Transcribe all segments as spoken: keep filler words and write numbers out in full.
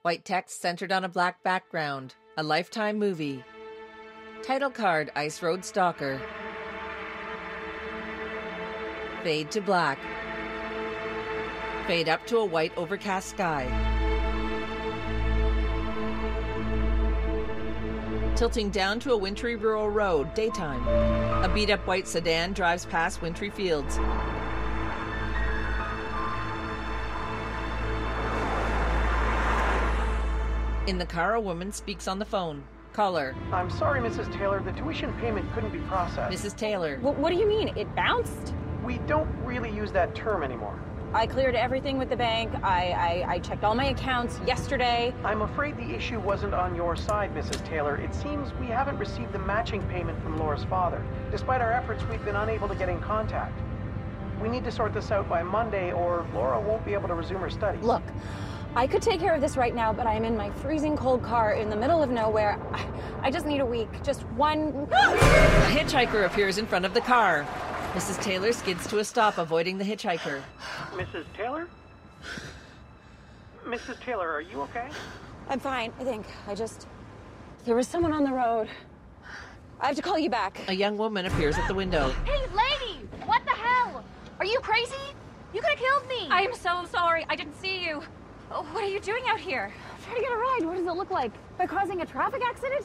White text centered on a black background. A Lifetime movie. Title card, Ice Road Stalker. Fade to black. Fade up to a white overcast sky. Tilting down to a wintry rural road, daytime. A beat-up white sedan drives past wintry fields. In the car, a woman speaks on the phone. Caller. I'm sorry, Missus Taylor. The tuition payment couldn't be processed. Missus Taylor. W- what do you mean? It bounced? We don't really use that term anymore. I cleared everything with the bank. I, I, I checked all my accounts yesterday. I'm afraid the issue wasn't on your side, Missus Taylor. It seems we haven't received the matching payment from Laura's father. Despite our efforts, we've been unable to get in contact. We need to sort this out by Monday, or Laura won't be able to resume her studies. Look, I could take care of this right now, but I am in my freezing cold car in the middle of nowhere. I, I just need a week. Just one... A hitchhiker appears in front of the car. Missus Taylor skids to a stop, avoiding the hitchhiker. Missus Taylor? Missus Taylor, are you okay? I'm fine, I think. I just... There was someone on the road. I have to call you back. A young woman appears at the window. Hey, lady! What the hell? Are you crazy? You could have killed me! I am so sorry. I didn't see you. What are you doing out here? I'm trying to get a ride. What does it look like? By causing a traffic accident?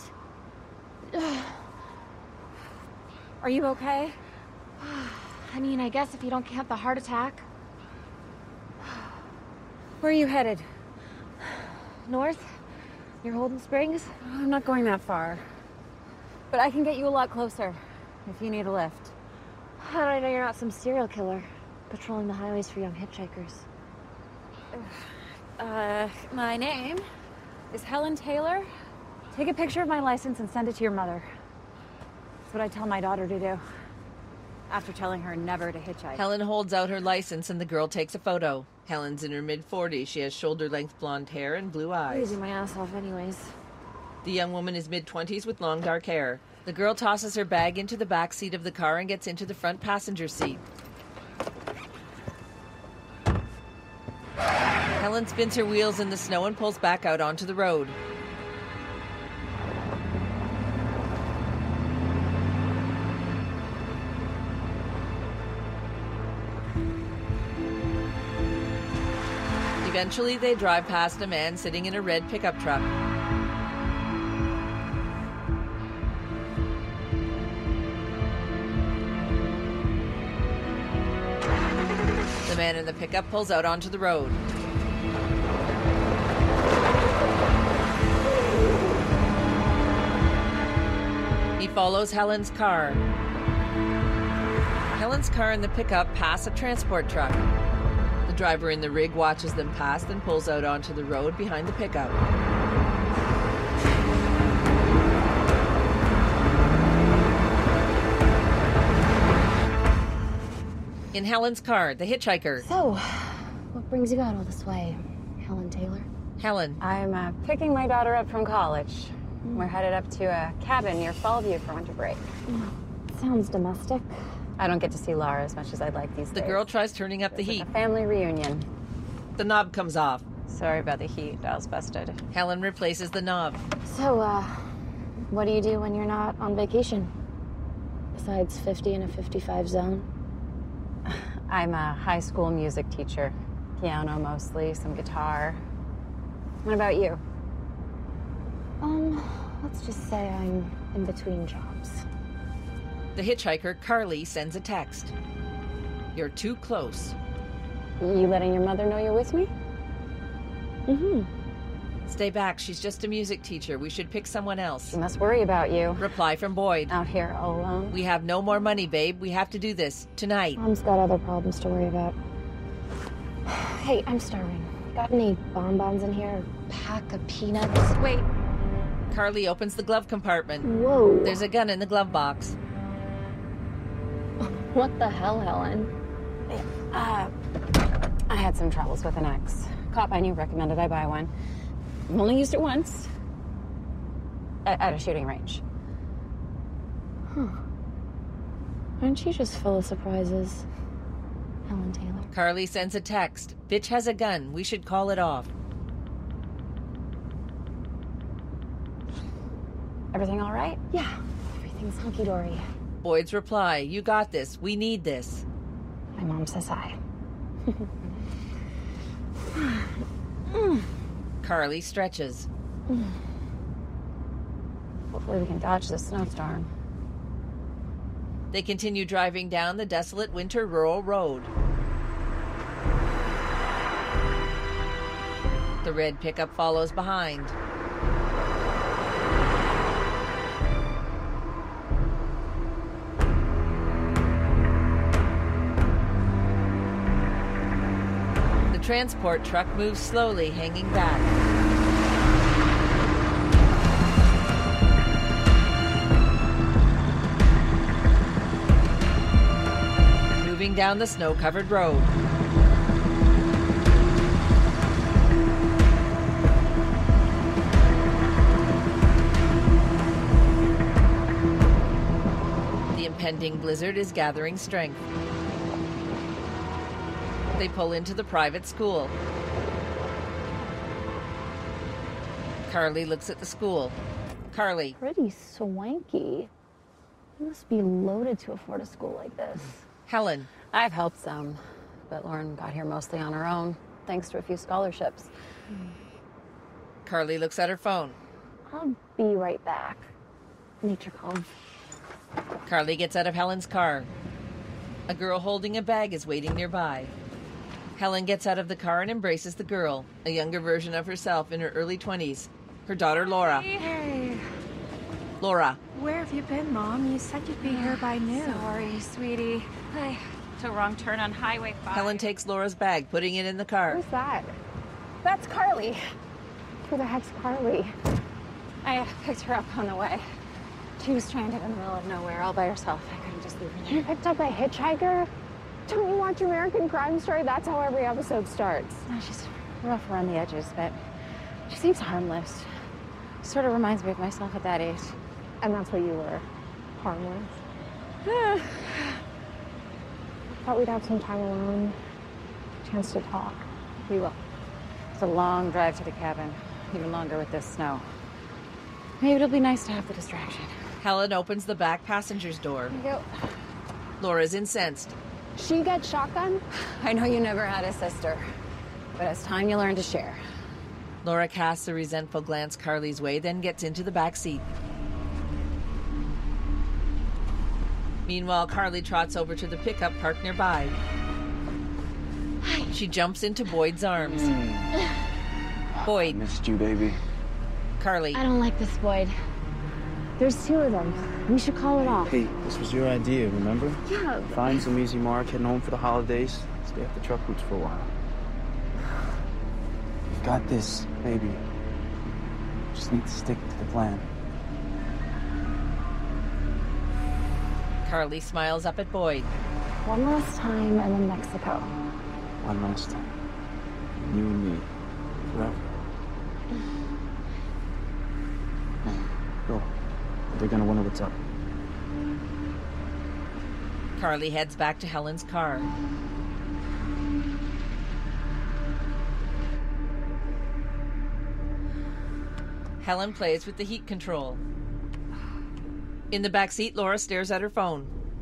Are you okay? I mean, I guess if you don't count the heart attack. Where are you headed? North? Near Holden Springs? I'm not going that far. But I can get you a lot closer if you need a lift. How do I know you're not some serial killer patrolling the highways for young hitchhikers? Uh, my name is Helen Taylor. Take a picture of my license and send it to your mother. That's what I tell my daughter to do. After telling her never to hitchhike. Helen holds out her license and the girl takes a photo. Helen's in her mid-forties. She has shoulder-length blonde hair and blue I'm eyes. using my ass off anyways. The young woman is mid-twenties with long dark hair. The girl tosses her bag into the back seat of the car and gets into the front passenger seat. Helen spins her wheels in the snow and pulls back out onto the road. Eventually, they drive past a man sitting in a red pickup truck. The man in the pickup pulls out onto the road. He follows Helen's car. Helen's car and the pickup pass a transport truck. The driver in the rig watches them pass, then pulls out onto the road behind the pickup. In Helen's car, the hitchhiker. So, what brings you out all this way, Helen Taylor? Helen. I'm uh, picking my daughter up from college. We're headed up to a cabin near Fallview for winter break. Sounds domestic. I don't get to see Laura as much as I'd like these The days. girl tries turning up the It's heat. like a family reunion. The knob comes off. Sorry about the heat. I was busted. Helen replaces the knob. So, uh, what do you do when you're not on vacation? Besides fifty in a fifty-five zone? I'm a high school music teacher. Piano mostly, some guitar. What about you? Um, let's just say I'm in between jobs. The hitchhiker, Carly, sends a text. You're too close. You letting your mother know you're with me? Mm-hmm. Stay back. She's just a music teacher. We should pick someone else. She must worry about you. Reply from Boyd. Out here all alone. We have no more money, babe. We have to do this tonight. Mom's got other problems to worry about. Hey, I'm starving. Got any bonbons in here? A pack of peanuts? Wait, Carly opens the glove compartment. Whoa. There's a gun in the glove box. What the hell, Helen? Uh, I had some troubles with an ex. Cop I knew recommended I buy one. I've only used it once. At, at a shooting range. Huh. Aren't you just full of surprises, Helen Taylor? Carly sends a text. Bitch has a gun. We should call it off. Everything all right? Yeah, everything's hunky-dory. Boyd's reply, "You got this. We need this." My mom says hi. Carly stretches. Hopefully we can dodge this snowstorm. They continue driving down the desolate winter rural road. The red pickup follows behind. The transport truck moves slowly, hanging back. Moving down the snow-covered road. The impending blizzard is gathering strength. They pull into the private school. Carly looks at the school. Carly. Pretty swanky. You must be loaded to afford a school like this. Helen. I've helped some, but Lauren got here mostly on her own, thanks to a few scholarships. Carly looks at her phone. I'll be right back. Nature calls. Carly gets out of Helen's car. A girl holding a bag is waiting nearby. Helen gets out of the car and embraces the girl, a younger version of herself in her early twenties. Her daughter, Laura. Hey, Laura. where have you been, Mom? You said you'd be here by noon. Sorry, sweetie. I took a wrong turn on Highway five. Helen takes Laura's bag, putting it in the car. Who's that? That's Carly. Who the heck's Carly? I picked her up on the way. She was stranded in the middle of nowhere all by herself. I couldn't just leave her there. You picked up a hitchhiker? Don't you watch American Crime Story? That's how every episode starts. No, she's rough around the edges, but she seems harmless. Sort of reminds me of myself at that age. And that's what you were. Harmless. Thought we'd have some time alone. Chance to talk. We will. It's a long drive to the cabin, even longer with this snow. Maybe it'll be nice to have the distraction. Helen opens the back passenger's door. Here you go. Laura's incensed. She gets shotgun? I know you never had a sister, but it's time you learn to share. Laura casts a resentful glance Carly's way, then gets into the back seat. Meanwhile, Carly trots over to the pickup parked nearby. She jumps into Boyd's arms. Boyd. Missed you, baby. Carly. I don't like this, Boyd. There's two of them. We should call it off. Hey, this was your idea, remember? Yeah. Find some easy mark, heading home for the holidays, stay off the truck routes for a while. You've got this, baby. Just need to stick to the plan. Carly smiles up at Boyd. One last time and then Mexico. One last time. You and me. Forever. Go. They're gonna wonder what's up. Carly heads back to Helen's car. Helen plays with the heat control. In the back seat, Laura stares at her phone.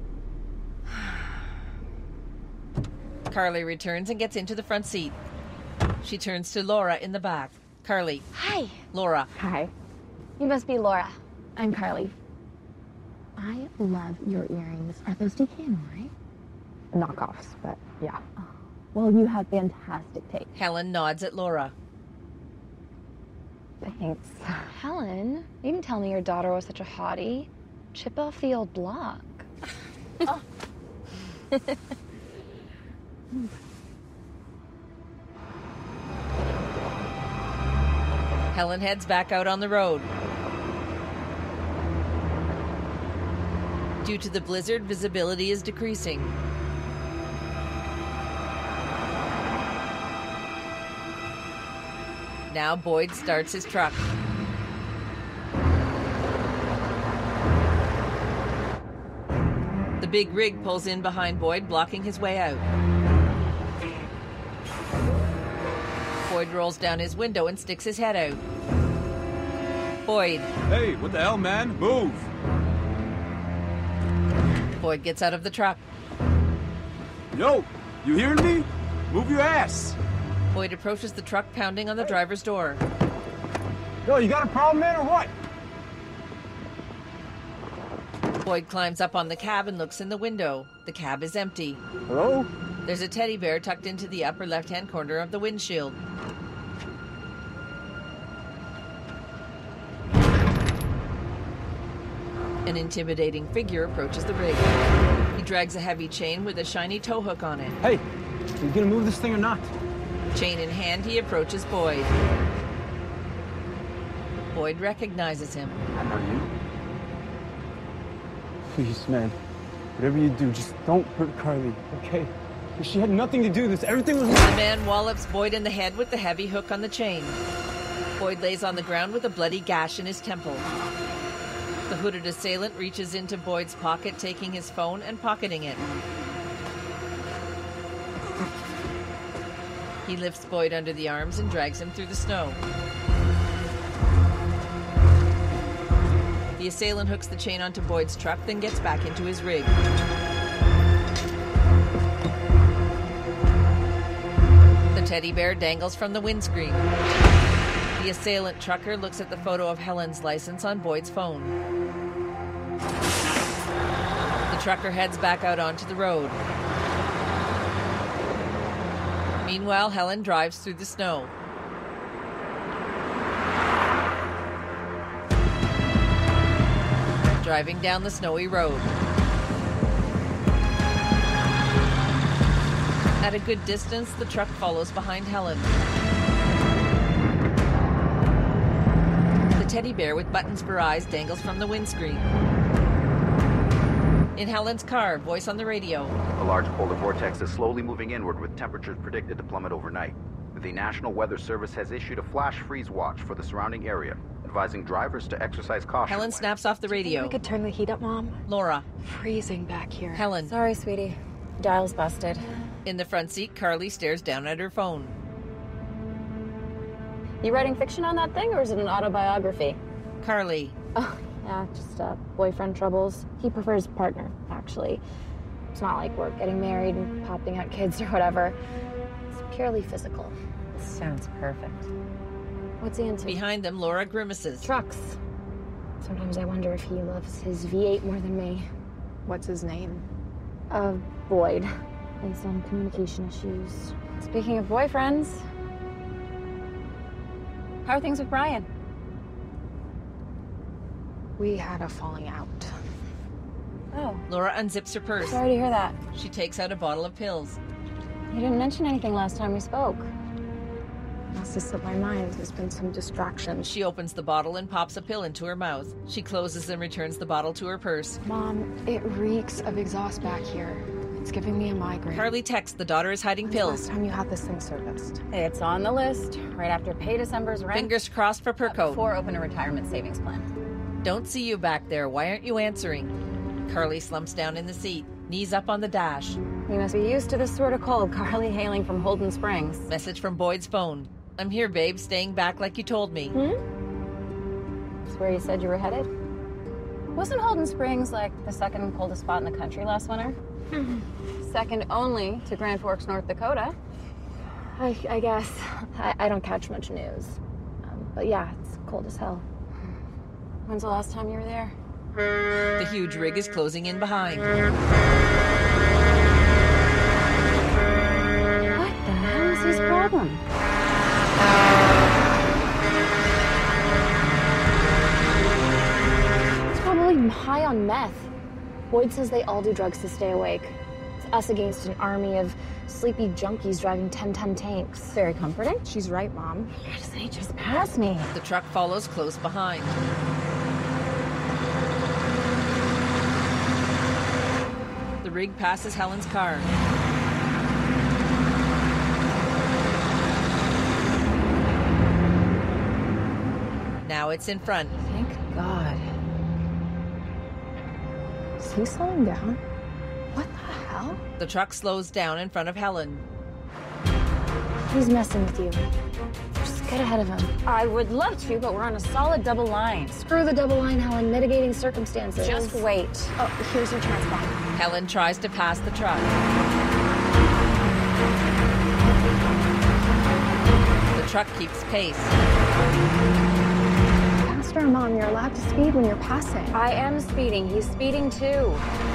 Carly returns and gets into the front seat. She turns to Laura in the back. Carly. Hi. Laura. Hi. You must be Laura. I'm Carly. I love your earrings. Are those D K N Y? Knockoffs, but yeah. Oh. Well, you have fantastic taste. Helen nods at Laura. Thanks. Helen, you didn't tell me your daughter was such a hottie. Chip off the old block. Oh. Helen heads back out on the road. Due to the blizzard, visibility is decreasing. Now Boyd starts his truck. The big rig pulls in behind Boyd, blocking his way out. Boyd rolls down his window and sticks his head out. Boyd. Hey, what the hell, man? Move! Boyd gets out of the truck. Yo, you hearing me? Move your ass! Boyd approaches the truck, pounding on the driver's door. Yo, you got a problem, man, or what? Boyd climbs up on the cab and looks in the window. The cab is empty. Hello? There's a teddy bear tucked into the upper left-hand corner of the windshield. An intimidating figure approaches the rig. He drags a heavy chain with a shiny tow hook on it. Hey, you gonna move this thing or not? Chain in hand, he approaches Boyd. Boyd recognizes him. I know you. Please, man. Whatever you do, just don't hurt Carly, okay? She had nothing to do with this. Everything was... The man wallops Boyd in the head with the heavy hook on the chain. Boyd lays on the ground with a bloody gash in his temple. The hooded assailant reaches into Boyd's pocket, taking his phone and pocketing it. He lifts Boyd under the arms and drags him through the snow. The assailant hooks the chain onto Boyd's truck, then gets back into his rig. The teddy bear dangles from the windscreen. The assailant trucker looks at the photo of Helen's license on Boyd's phone. The trucker heads back out onto the road. Meanwhile, Helen drives through the snow. Driving down the snowy road. At a good distance, the truck follows behind Helen. The teddy bear with buttons for eyes dangles from the windscreen. In Helen's car, voice on the radio. A large polar vortex is slowly moving inward with temperatures predicted to plummet overnight. The National Weather Service has issued a flash freeze watch for the surrounding area, advising drivers to exercise caution. Helen snaps off the radio. We could turn the heat up, Mom. Laura. Freezing back here. Helen. Sorry, sweetie. Dial's busted. In the front seat, Carly stares down at her phone. You writing fiction on that thing, or is it an autobiography? Carly. Oh, yeah, just uh, boyfriend troubles. He prefers partner, actually. It's not like we're getting married and popping out kids or whatever. It's purely physical. Sounds perfect. What's he into? Behind them, Laura grimaces. Trucks. Sometimes I wonder if he loves his V eight more than me. What's his name? Uh, Boyd. And some communication issues. Speaking of boyfriends, how are things with Brian? We had a falling out. Oh. Laura unzips her purse. Sorry to hear that. She takes out a bottle of pills. You didn't mention anything last time we spoke. Must have slipped my mind. There's been some distraction. She opens the bottle and pops a pill into her mouth. She closes and returns the bottle to her purse. Mom, it reeks of exhaust back here. It's giving me a migraine. Carly texts the daughter is hiding When's pills. last time you had this thing serviced? It's on the list. Right after pay December's rent. Fingers crossed for Perco. Before open a retirement savings plan. Don't see you back there. Why aren't you answering? Carly slumps down in the seat, knees up on the dash. You must be used to this sort of cold. Carly hailing from Holden Springs. Message from Boyd's phone. I'm here, babe, staying back like you told me. Hmm? That's where you said you were headed? Wasn't Holden Springs like the second coldest spot in the country last winter? Second only to Grand Forks, North Dakota. I, I guess. I, I don't catch much news. Um, but yeah, it's cold as hell. When's the last time you were there? The huge rig is closing in behind. What the hell is his problem? He's probably high on meth. Boyd says they all do drugs to stay awake. It's us against an army of sleepy junkies driving ten-ton tanks. Very comforting. She's right, Mom. Why doesn't he just pass me? The truck follows close behind. The rig passes Helen's car. Now it's in front. Thank God. Is he slowing down? What the hell? The truck slows down in front of Helen. He's messing with you. Just Get ahead of him. I would love to, but we're on a solid double line. Screw the double line, Helen. Mitigating circumstances. Just wait. Oh, here's your chance, Bob. Helen tries to pass the truck. The truck keeps pace. Faster, Mom. You're allowed to speed when you're passing. I am speeding. He's speeding too.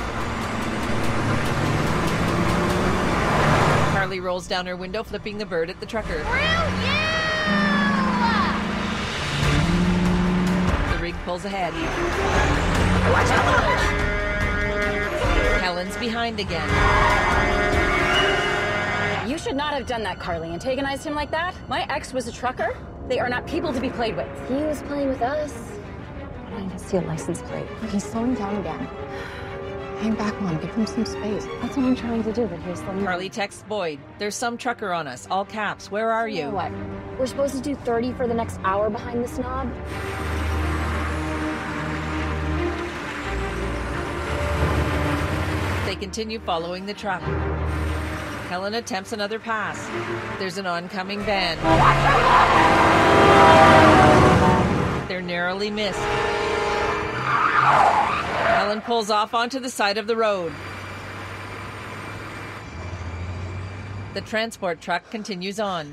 Carly rolls down her window, flipping the bird at the trucker. The rig pulls ahead. Watch out! Helen's behind again. You should not have done that, Carly. Antagonized him like that? My ex was a trucker. They are not people to be played with. He was playing with us. I don't even see a license plate. He's slowing down again. Hang back, Mom. Give him some space. That's what I'm trying to do, but he's slowing down. Carly texts Boyd. There's some trucker on us, all caps. Where are you? You know what? We're supposed to do thirty for the next hour behind this knob. They continue following the truck. Helen attempts another pass. There's an oncoming van. They're narrowly missed. Helen pulls off onto the side of the road. The transport truck continues on.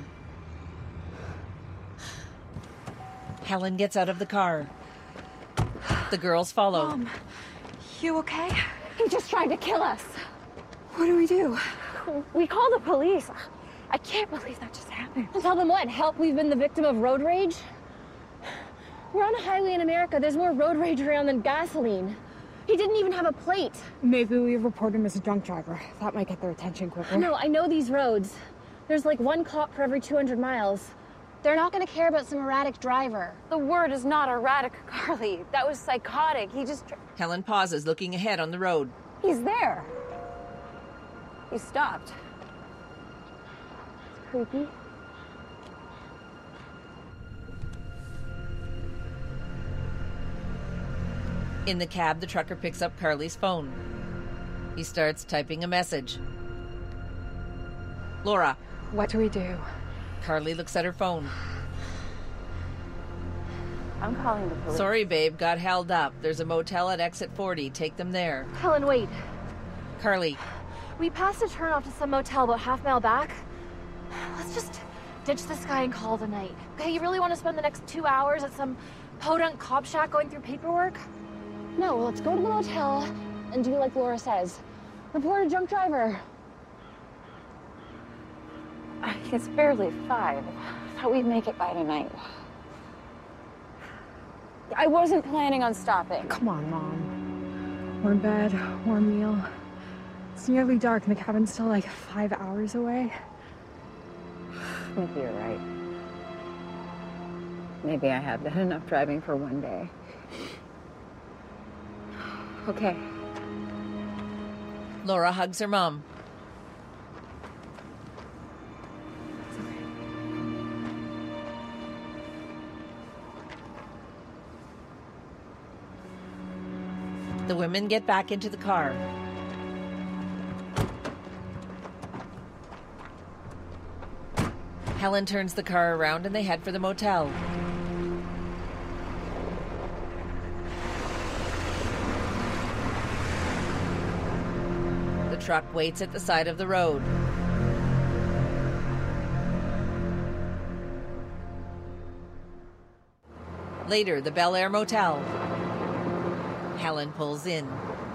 Helen gets out of the car. The girls follow. Mom, you okay? He just tried to kill us. What do we do? We call the police. I can't believe that just happened. And tell them what? Help, we've been the victim of road rage? We're on a highway in America. There's more road rage around than gasoline. He didn't even have a plate. Maybe we report him as a drunk driver. That might get their attention quicker. No, I know these roads. There's like one cop for every two hundred miles. They're not going to care about some erratic driver. The word is not erratic, Carly. That was psychotic. He just... Helen pauses, looking ahead on the road. He's there. He stopped. It's creepy. In the cab, the trucker picks up Carly's phone. He starts typing a message. Laura. What do we do? Carly looks at her phone. I'm calling the police. Sorry, babe, got held up. There's a motel at exit forty. Take them there. Helen, wait. Carly. We passed a turnoff to some motel about half mile back. Let's just ditch this guy and call it a night. Okay, you really want to spend the next two hours at some podunk cop shack going through paperwork? No, let's go to the motel and do like Laura says. Report a drunk driver. It's barely five. I thought we'd make it by tonight. I wasn't planning on stopping. Come on, Mom. Warm bed, warm meal. It's nearly dark and the cabin's still like five hours away. Maybe you're right. Maybe I have done enough driving for one day. Okay. Laura hugs her mom. The women get back into the car. Helen turns the car around and they head for the motel. The truck waits at the side of the road. Later, the Bel Air Motel. Helen pulls in.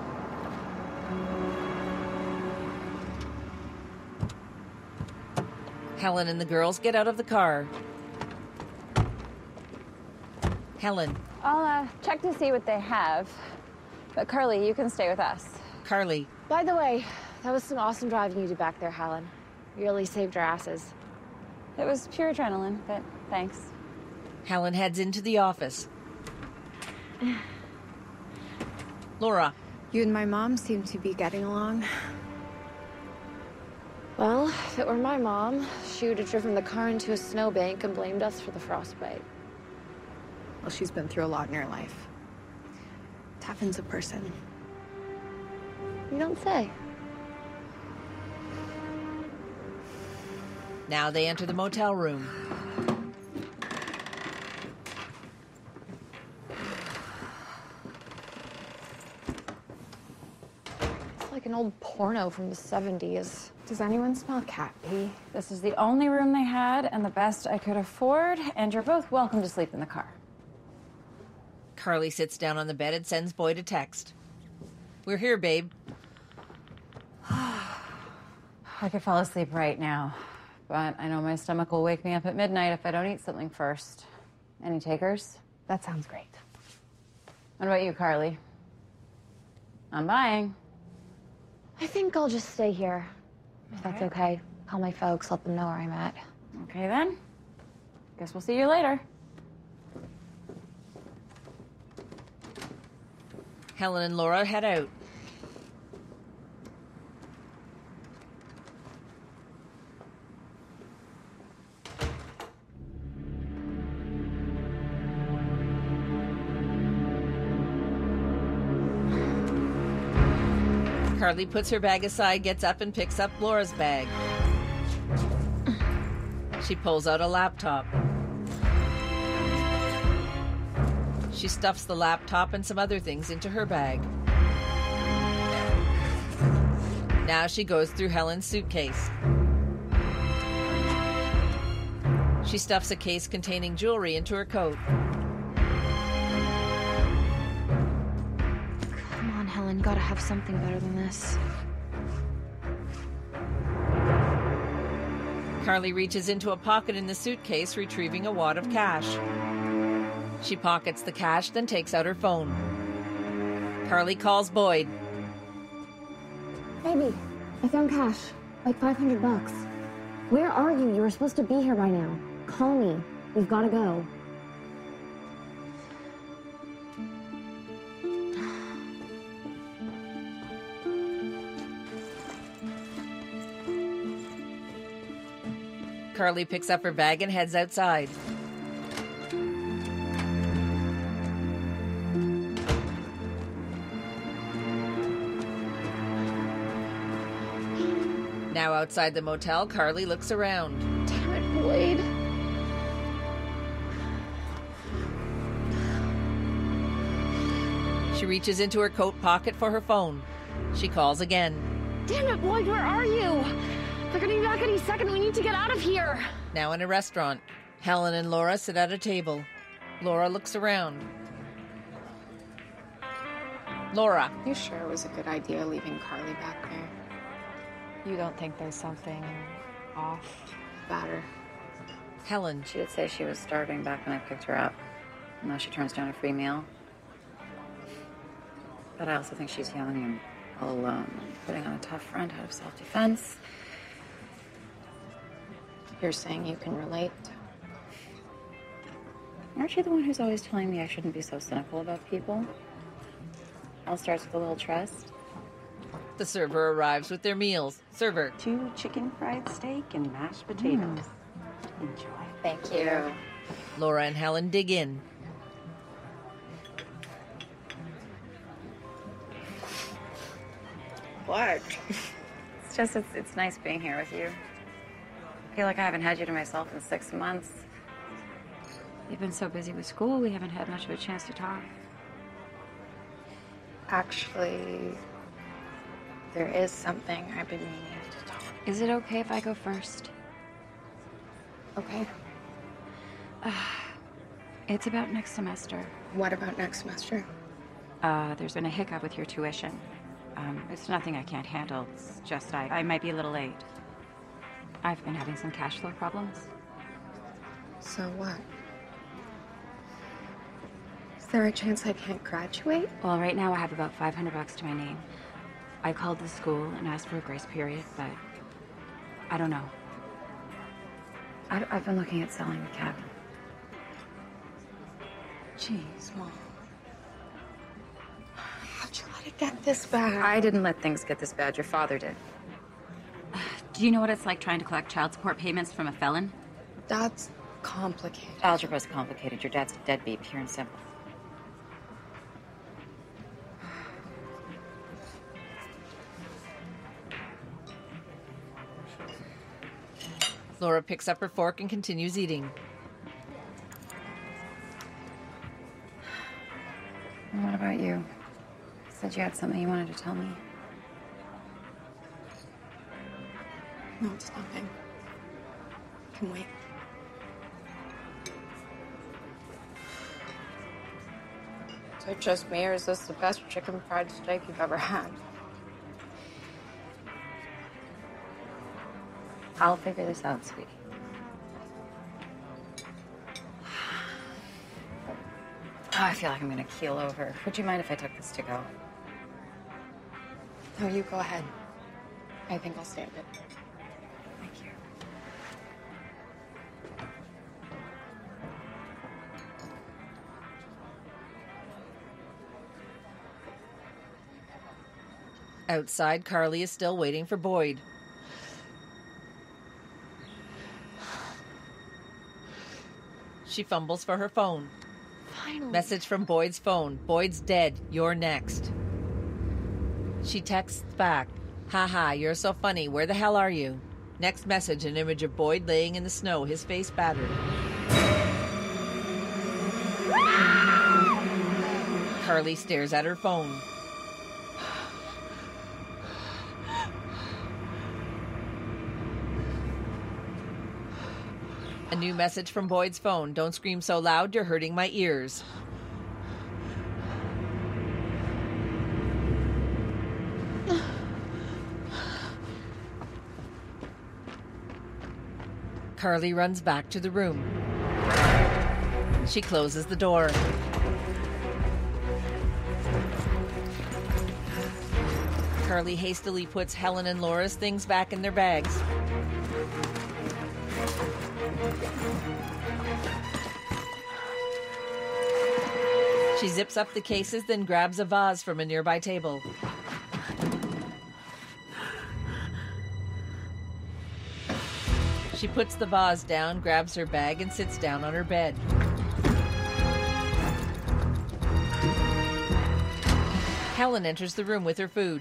Helen and the girls get out of the car. Helen. I'll uh, check to see what they have. But Carly, you can stay with us. Carly. By the way, that was some awesome driving you did back there, Helen. You really saved our asses. It was pure adrenaline, but thanks. Helen heads into the office. Laura. You and my mom seem to be getting along. Well, if it were my mom, she would have driven the car into a snowbank and blamed us for the frostbite. Well, she's been through a lot in her life. Toughens a person. You don't say. Now they enter the motel room. like an old porno from the seventies. Does anyone smell cat pee? This is the only room they had and the best I could afford, and you're both welcome to sleep in the car. Carly sits down on the bed and sends Boyd a text. We're here, babe. I could fall asleep right now, but I know my stomach will wake me up at midnight if I don't eat something first. Any takers? That sounds great. What about you, Carly? I'm buying. I think I'll just stay here. If that's okay. Call my folks, let them know where I'm at. Okay, then. Guess we'll see you later. Helen and Laura head out. Carly puts her bag aside, gets up, and picks up Laura's bag. She pulls out a laptop. She stuffs the laptop and some other things into her bag. Now she goes through Helen's suitcase. She stuffs a case containing jewelry into her coat. Come on, Helen, gotta have something better than this. Carly reaches into a pocket in the suitcase, retrieving a wad of cash. She pockets the cash, then takes out her phone. Carly calls Boyd. Baby, I found cash. Like five hundred bucks. Where are you? You were supposed to be here by now. Call me. We've got to go. Carly picks up her bag and heads outside. Now outside the motel, Carly looks around. Damn it, Boyd. She reaches into her coat pocket for her phone. She calls again. Damn it, Boyd, where are you? They're gonna be back any second. We need to get out of here. Now in a restaurant, Helen and Laura sit at a table. Laura looks around. Laura. You sure it was a good idea leaving Carly back there? You don't think there's something off about her? Helen. She did say she was starving back when I picked her up. Now she turns down a free meal. But I also think she's young and all alone, putting on a tough front out of self-defense. You're saying you can relate? Aren't you the one who's always telling me I shouldn't be so cynical about people? All starts with a little trust. The server arrives with their meals. Server. Two chicken fried steak and mashed potatoes. Mm. Enjoy. Thank you. Laura and Helen dig in. What? It's just, it's, it's nice being here with you. I feel like I haven't had you to myself in six months. You've been so busy with school, we haven't had much of a chance to talk. Actually, there is something I've been meaning to talk. Is it okay if I go first? Okay. Uh, it's about next semester. What about next semester? Uh, there's been a hiccup with your tuition. Um, it's nothing I can't handle. It's just I, I might be a little late. I've been having some cash flow problems. So what? Is there a chance I can't graduate? Well, right now I have about five hundred bucks to my name. I called the school and asked for a grace period, but I don't know. I, I've been looking at selling the cabin. Jeez, Mom. How'd you let it get this bad? I didn't let things get this bad. Your father did. Do you know what it's like trying to collect child support payments from a felon? That's complicated. Algebra's complicated. Your dad's a deadbeat, pure and simple. Laura picks up her fork and continues eating. What about you? You said you had something you wanted to tell me. No, it's nothing. Can wait. Is it just me, or is this the best chicken fried steak you've ever had? I'll figure this out, sweetie. Oh, I feel like I'm gonna keel over. Would you mind if I took this to go? No, you go ahead. I think I'll stand it. Thank you. Outside, Carly is still waiting for Boyd. She fumbles for her phone. Finally. Message from Boyd's phone. Boyd's dead. You're next. She texts back. Haha, you're so funny. Where the hell are you? Next message, an image of Boyd laying in the snow, his face battered. Carly stares at her phone. A new message from Boyd's phone. Don't scream so loud, you're hurting my ears. Carly runs back to the room. She closes the door. Carly hastily puts Helen and Laura's things back in their bags. She zips up the cases, then grabs a vase from a nearby table. She puts the vase down, grabs her bag, and sits down on her bed. Helen enters the room with her food.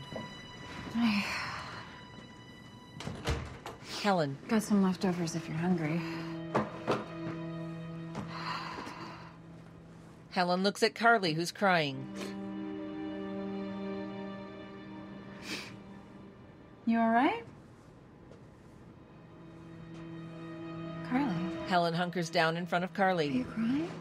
Helen. Got some leftovers if you're hungry. Helen looks at Carly, who's crying. You all right? Carly. Helen hunkers down in front of Carly. Are you crying?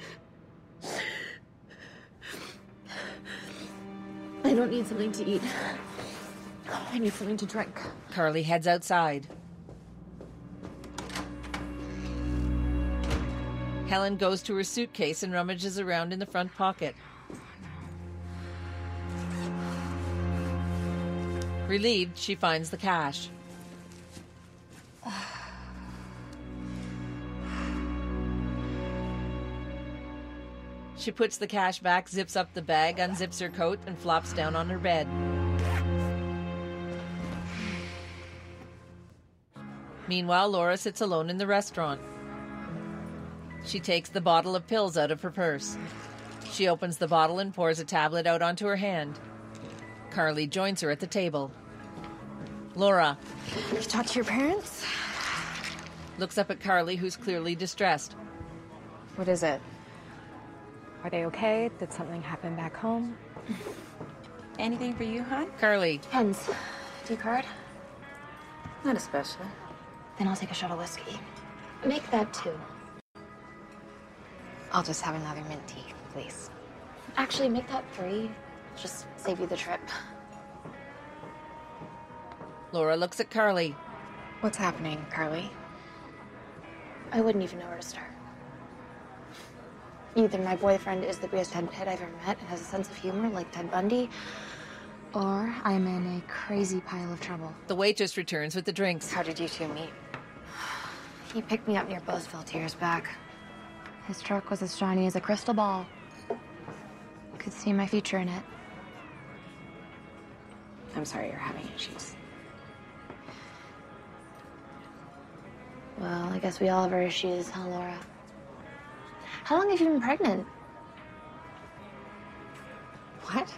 I don't need something to eat. I need something to drink. Carly heads outside. Helen goes to her suitcase and rummages around in the front pocket. Relieved, she finds the cash. She puts the cash back, zips up the bag, unzips her coat, and flops down on her bed. Meanwhile, Laura sits alone in the restaurant. She takes the bottle of pills out of her purse. She opens the bottle and pours a tablet out onto her hand. Carly joins her at the table. Laura. You talked to your parents? Looks up at Carly, who's clearly distressed. What is it? Are they okay? Did something happen back home? Anything for you, hon? Carly. Depends. Do you card? Not especially. Then I'll take a shot of whiskey. Make that two. I'll just have another mint tea, please. Actually, make that three. Just save you the trip. Laura looks at Carly. What's happening, Carly? I wouldn't even know where to start. Either my boyfriend is the biggest headhead I've ever met and has a sense of humor like Ted Bundy, or I'm in a crazy pile of trouble. The waitress returns with the drinks. How did you two meet? He picked me up near Bosville years back. His truck was as shiny as a crystal ball. Could see my future in it. I'm sorry you're having issues. Well, I guess we all have our issues, huh, Laura? How long have you been pregnant? What?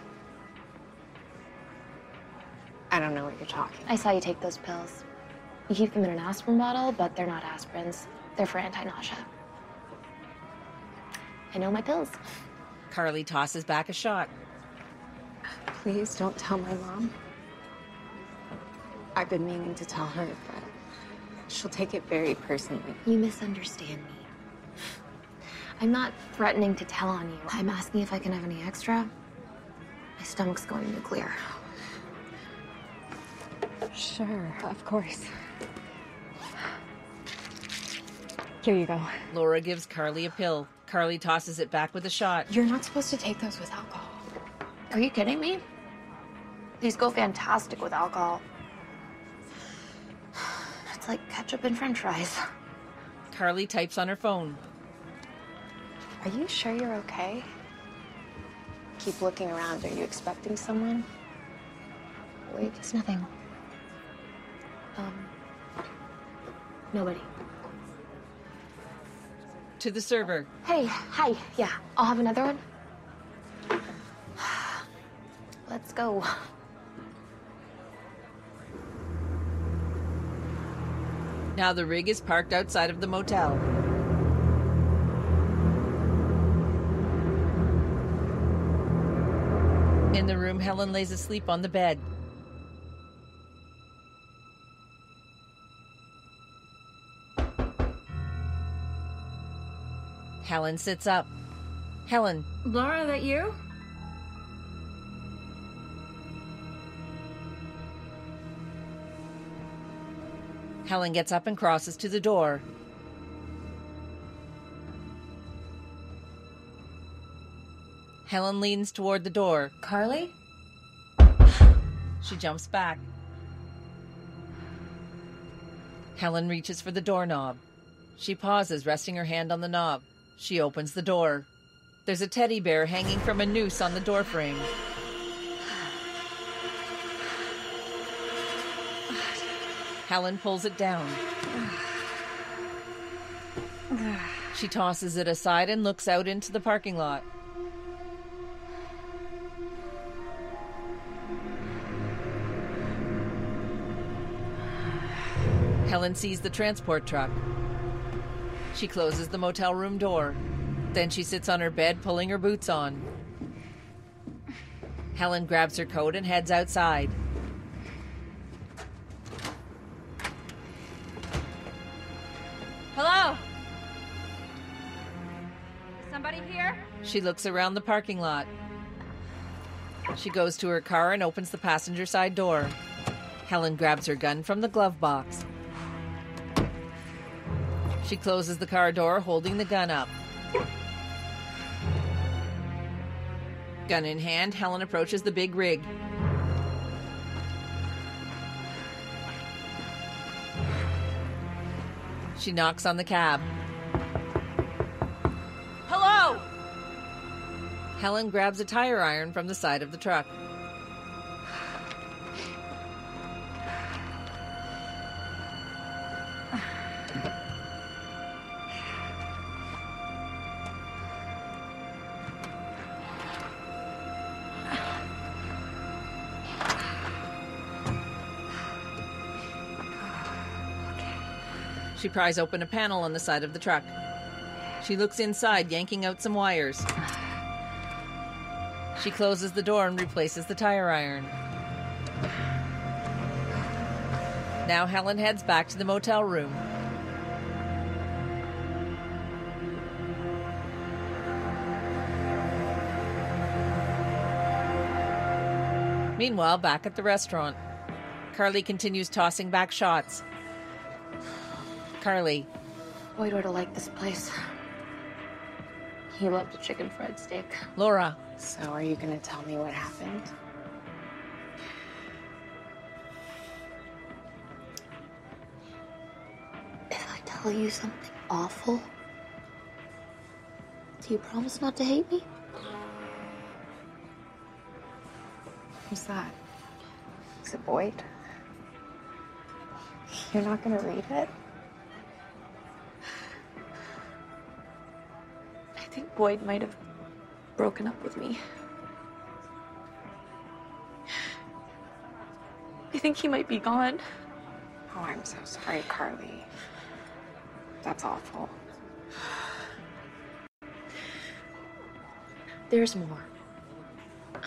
I don't know what you're talking. I saw you take those pills. You keep them in an aspirin bottle, but they're not aspirins. They're for anti-nausea. I know my pills. Carly tosses back a shot. Please don't tell my mom. I've been meaning to tell her, but She'll take it very personally. You misunderstand me. I'm not threatening to tell on you. I'm asking if I can have any extra. My stomach's going nuclear. Sure, of course. Here you go. Laura gives Carly a pill. Carly tosses it back with a shot. You're not supposed to take those with alcohol. Are you kidding me? These go fantastic with alcohol. It's like ketchup and french fries. Carly types on her phone. Are you sure you're okay? Keep looking around. Are you expecting someone? Wait, it's nothing. Um, nobody. To the server. Hey, hi. Yeah, I'll have another one. Let's go. Now the rig is parked outside of the motel. In the room, Helen lays asleep on the bed. Helen sits up. Helen. Laura, that you? Helen gets up and crosses to the door. Helen leans toward the door. Carly? She jumps back. Helen reaches for the doorknob. She pauses, resting her hand on the knob. She opens the door. There's a teddy bear hanging from a noose on the doorframe. Helen pulls it down. She tosses it aside and looks out into the parking lot. Helen sees the transport truck. She closes the motel room door. Then she sits on her bed, pulling her boots on. Helen grabs her coat and heads outside. Hello? Somebody here? She looks around the parking lot. She goes to her car and opens the passenger side door. Helen grabs her gun from the glove box. She closes the car door, holding the gun up. Gun in hand, Helen approaches the big rig. She knocks on the cab. Hello! Helen grabs a tire iron from the side of the truck. She pries open a panel on the side of the truck. She looks inside, yanking out some wires. She closes the door and replaces the tire iron. Now Helen heads back to the motel room. Meanwhile, back at the restaurant, Carly continues tossing back shots. Carly. Boyd would have liked this place. He loved a chicken fried steak. Laura. So are you gonna tell me what happened? If I tell you something awful, do you promise not to hate me? Who's that? Is it Boyd? You're not gonna read it? I think Boyd might have broken up with me. I think he might be gone. Oh, I'm so sorry, Carly. That's awful. There's more. Um,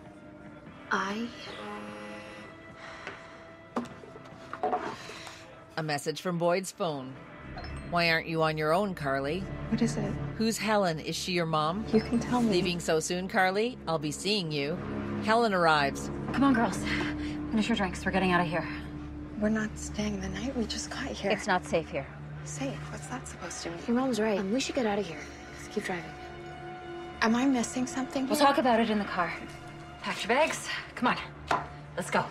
I... A message from Boyd's phone. Why aren't you on your own, Carly? What is it? Who's Helen? Is she your mom? You can tell me. Leaving so soon, Carly? I'll be seeing you. Helen arrives. Come on, girls. Finish your drinks. We're getting out of here. We're not staying the night. We just got here. It's not safe here. Safe? What's that supposed to mean? Your mom's right. Um, we should get out of here. Let's keep driving. Am I missing something We'll here? talk about it in the car. Pack your bags. Come on. Let's go.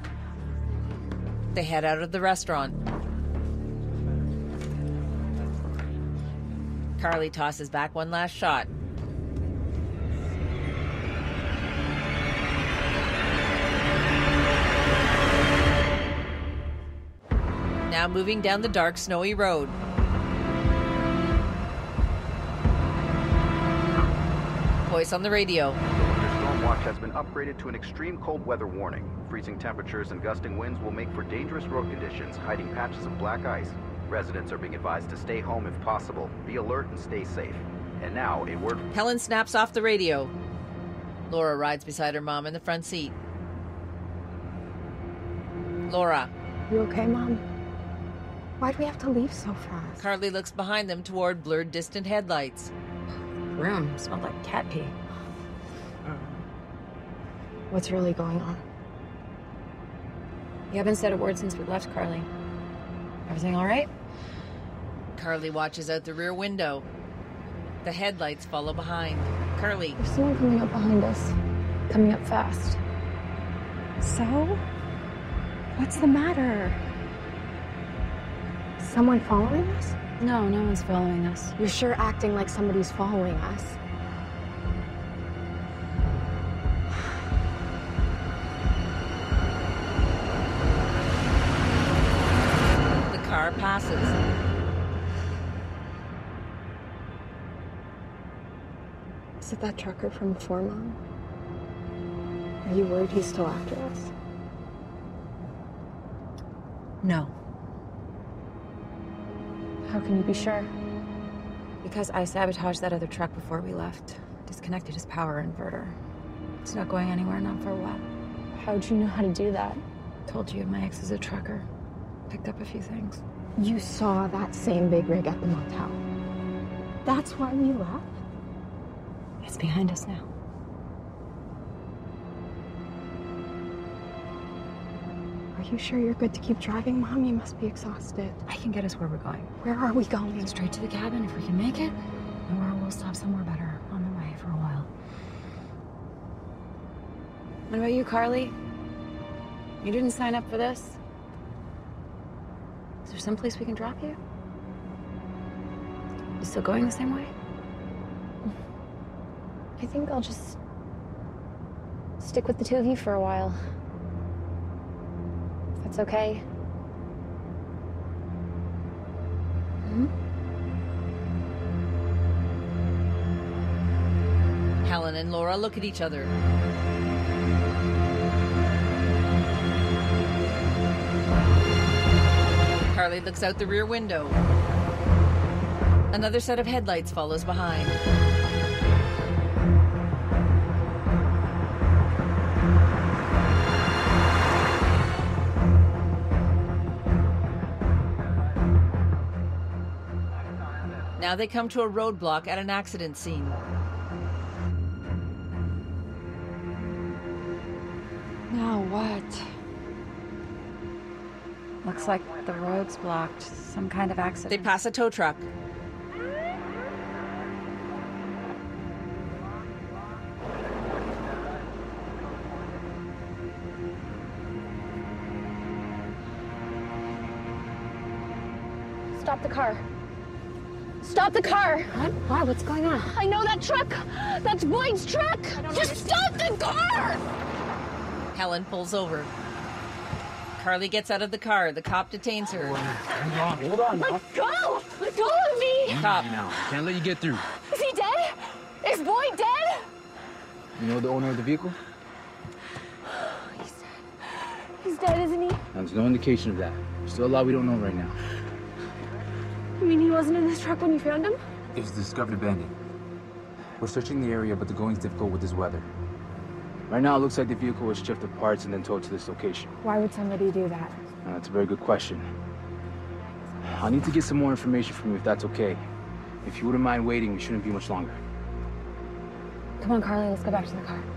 They head out of the restaurant. Carly tosses back one last shot. Now moving down the dark, snowy road. Voice on the radio. Storm watch has been upgraded to an extreme cold weather warning. Freezing temperatures and gusting winds will make for dangerous road conditions, hiding patches of black ice. Residents are being advised to stay home if possible. Be alert and stay safe. And now, a word... Helen snaps off the radio. Laura rides beside her mom in the front seat. Laura. You okay, Mom? Why'd we have to leave so fast? Carly looks behind them toward blurred, distant headlights. Room smelled like cat pee. What's really going on? You haven't said a word since we left, Carly. Everything all right? Carly watches out the rear window. The headlights follow behind. Carly. There's someone coming up behind us. Coming up fast. So? What's the matter? Someone following us? No, no one's following us. You're sure acting like somebody's following us. The car passes. Is it that trucker from before, Mom? Are you worried he's still after us? No. How can you be sure? Because I sabotaged that other truck before we left. Disconnected his power inverter. It's not going anywhere, not for a while. How'd you know how to do that? Told you my ex is a trucker. Picked up a few things. You saw that same big rig at the motel. That's why we left? It's behind us now. Are you sure you're good to keep driving, Mom? You must be exhausted. I can get us where we're going. Where are we going? Straight to the cabin if we can make it. Or we'll stop somewhere better on the way for a while. What about you, Carly? You didn't sign up for this? Is there someplace we can drop you? You still going the same way? I think I'll just stick with the two of you for a while. If that's okay. Mm-hmm. Helen and Laura look at each other. Carly looks out the rear window. Another set of headlights follows behind. Now they come to a roadblock at an accident scene. Now what? Looks like the road's blocked. Some kind of accident. They pass a tow truck. Stop the car. Stop the car! What? Why? What's going on? I know that truck! That's Boyd's truck! Just stop the car! Helen pulls over. Carly gets out of the car. The cop detains her. Hold on, hold on. Let go! Let go of me! Cop. Now, can't let you get through. Is he dead? Is Boyd dead? You know the owner of the vehicle? He's dead. He's dead, isn't he? There's no indication of that. Still a lot we don't know right now. You mean he wasn't in this truck when you found him? It was discovered abandoned. We're searching the area, but the going's difficult with this weather. Right now, it looks like the vehicle was stripped of parts and then towed to this location. Why would somebody do that? Uh, that's a very good question. I'll need to get some more information from you if that's okay. If you wouldn't mind waiting, we shouldn't be much longer. Come on, Carly, let's go back to the car.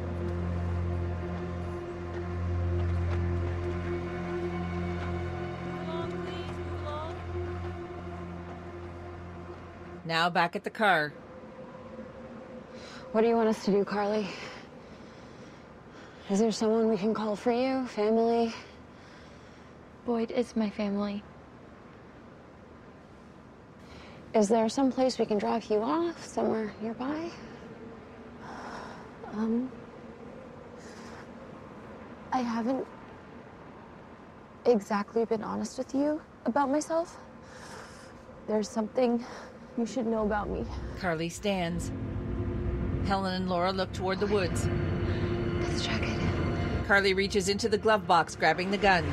Now back at the car. What do you want us to do, Carly? Is there someone we can call for you? Family? Boyd is my family. Is there some place we can drop you off? Somewhere nearby? Um, I haven't exactly been honest with you about myself. There's something you should know about me. Carly stands. Helen and Laura look toward the woods. Let's check it. Carly reaches into the glove box, grabbing the gun.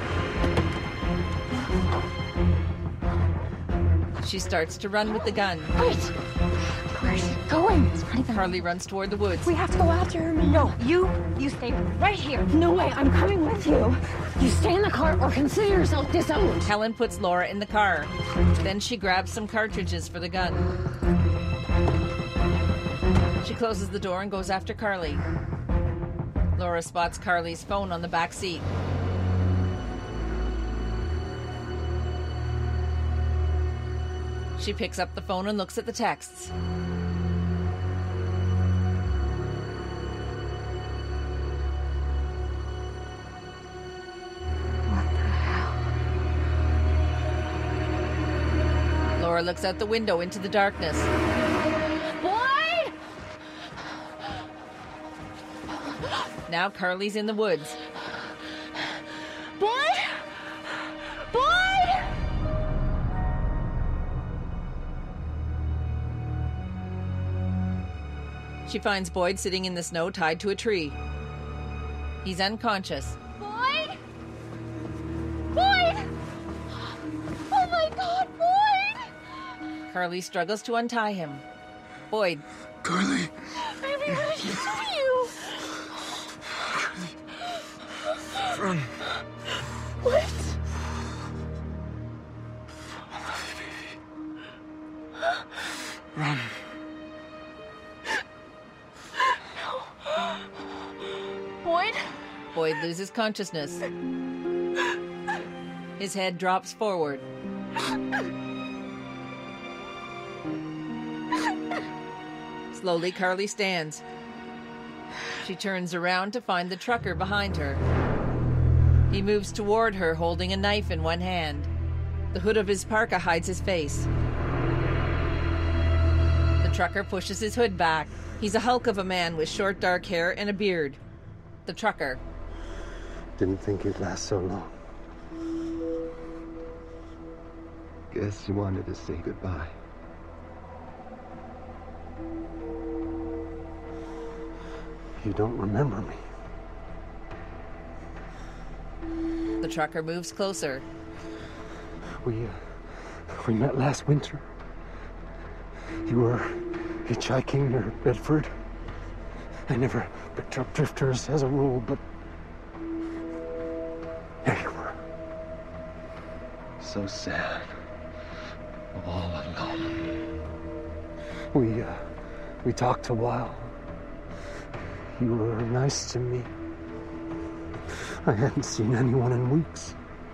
She starts to run with the gun. Wait! Where's she going? It's not even... Carly runs toward the woods. We have to go after her, Mom. No, you, you stay right here. No way, I'm coming with you. You stay in the car or consider yourself disowned. Helen puts Laura in the car. Then she grabs some cartridges for the gun. She closes the door and goes after Carly. Laura spots Carly's phone on the back seat. She picks up the phone and looks at the texts. What the hell? Laura looks out the window into the darkness. Boyd! Now Carly's in the woods. Boyd! Boyd! She finds Boyd sitting in the snow tied to a tree. He's unconscious. Boyd! Boyd! Oh my God, Boyd! Carly struggles to untie him. Boyd. Carly. Baby, what did you do to you? Run. What? Run. Boyd? Boyd loses consciousness. His head drops forward. Slowly, Carly stands. She turns around to find the trucker behind her. He moves toward her, holding a knife in one hand. The hood of his parka hides his face. The trucker pushes his hood back. He's a hulk of a man with short dark hair and a beard. The trucker. Didn't think it'd last so long. Guess you wanted to say goodbye. You don't remember me. The trucker moves closer. We, uh, we met last winter. You were hitchhiking near Bedford. I never picked up drifters as a rule, but there you were. So sad. All alone. We, uh, we talked a while. You were nice to me. I hadn't seen anyone in weeks.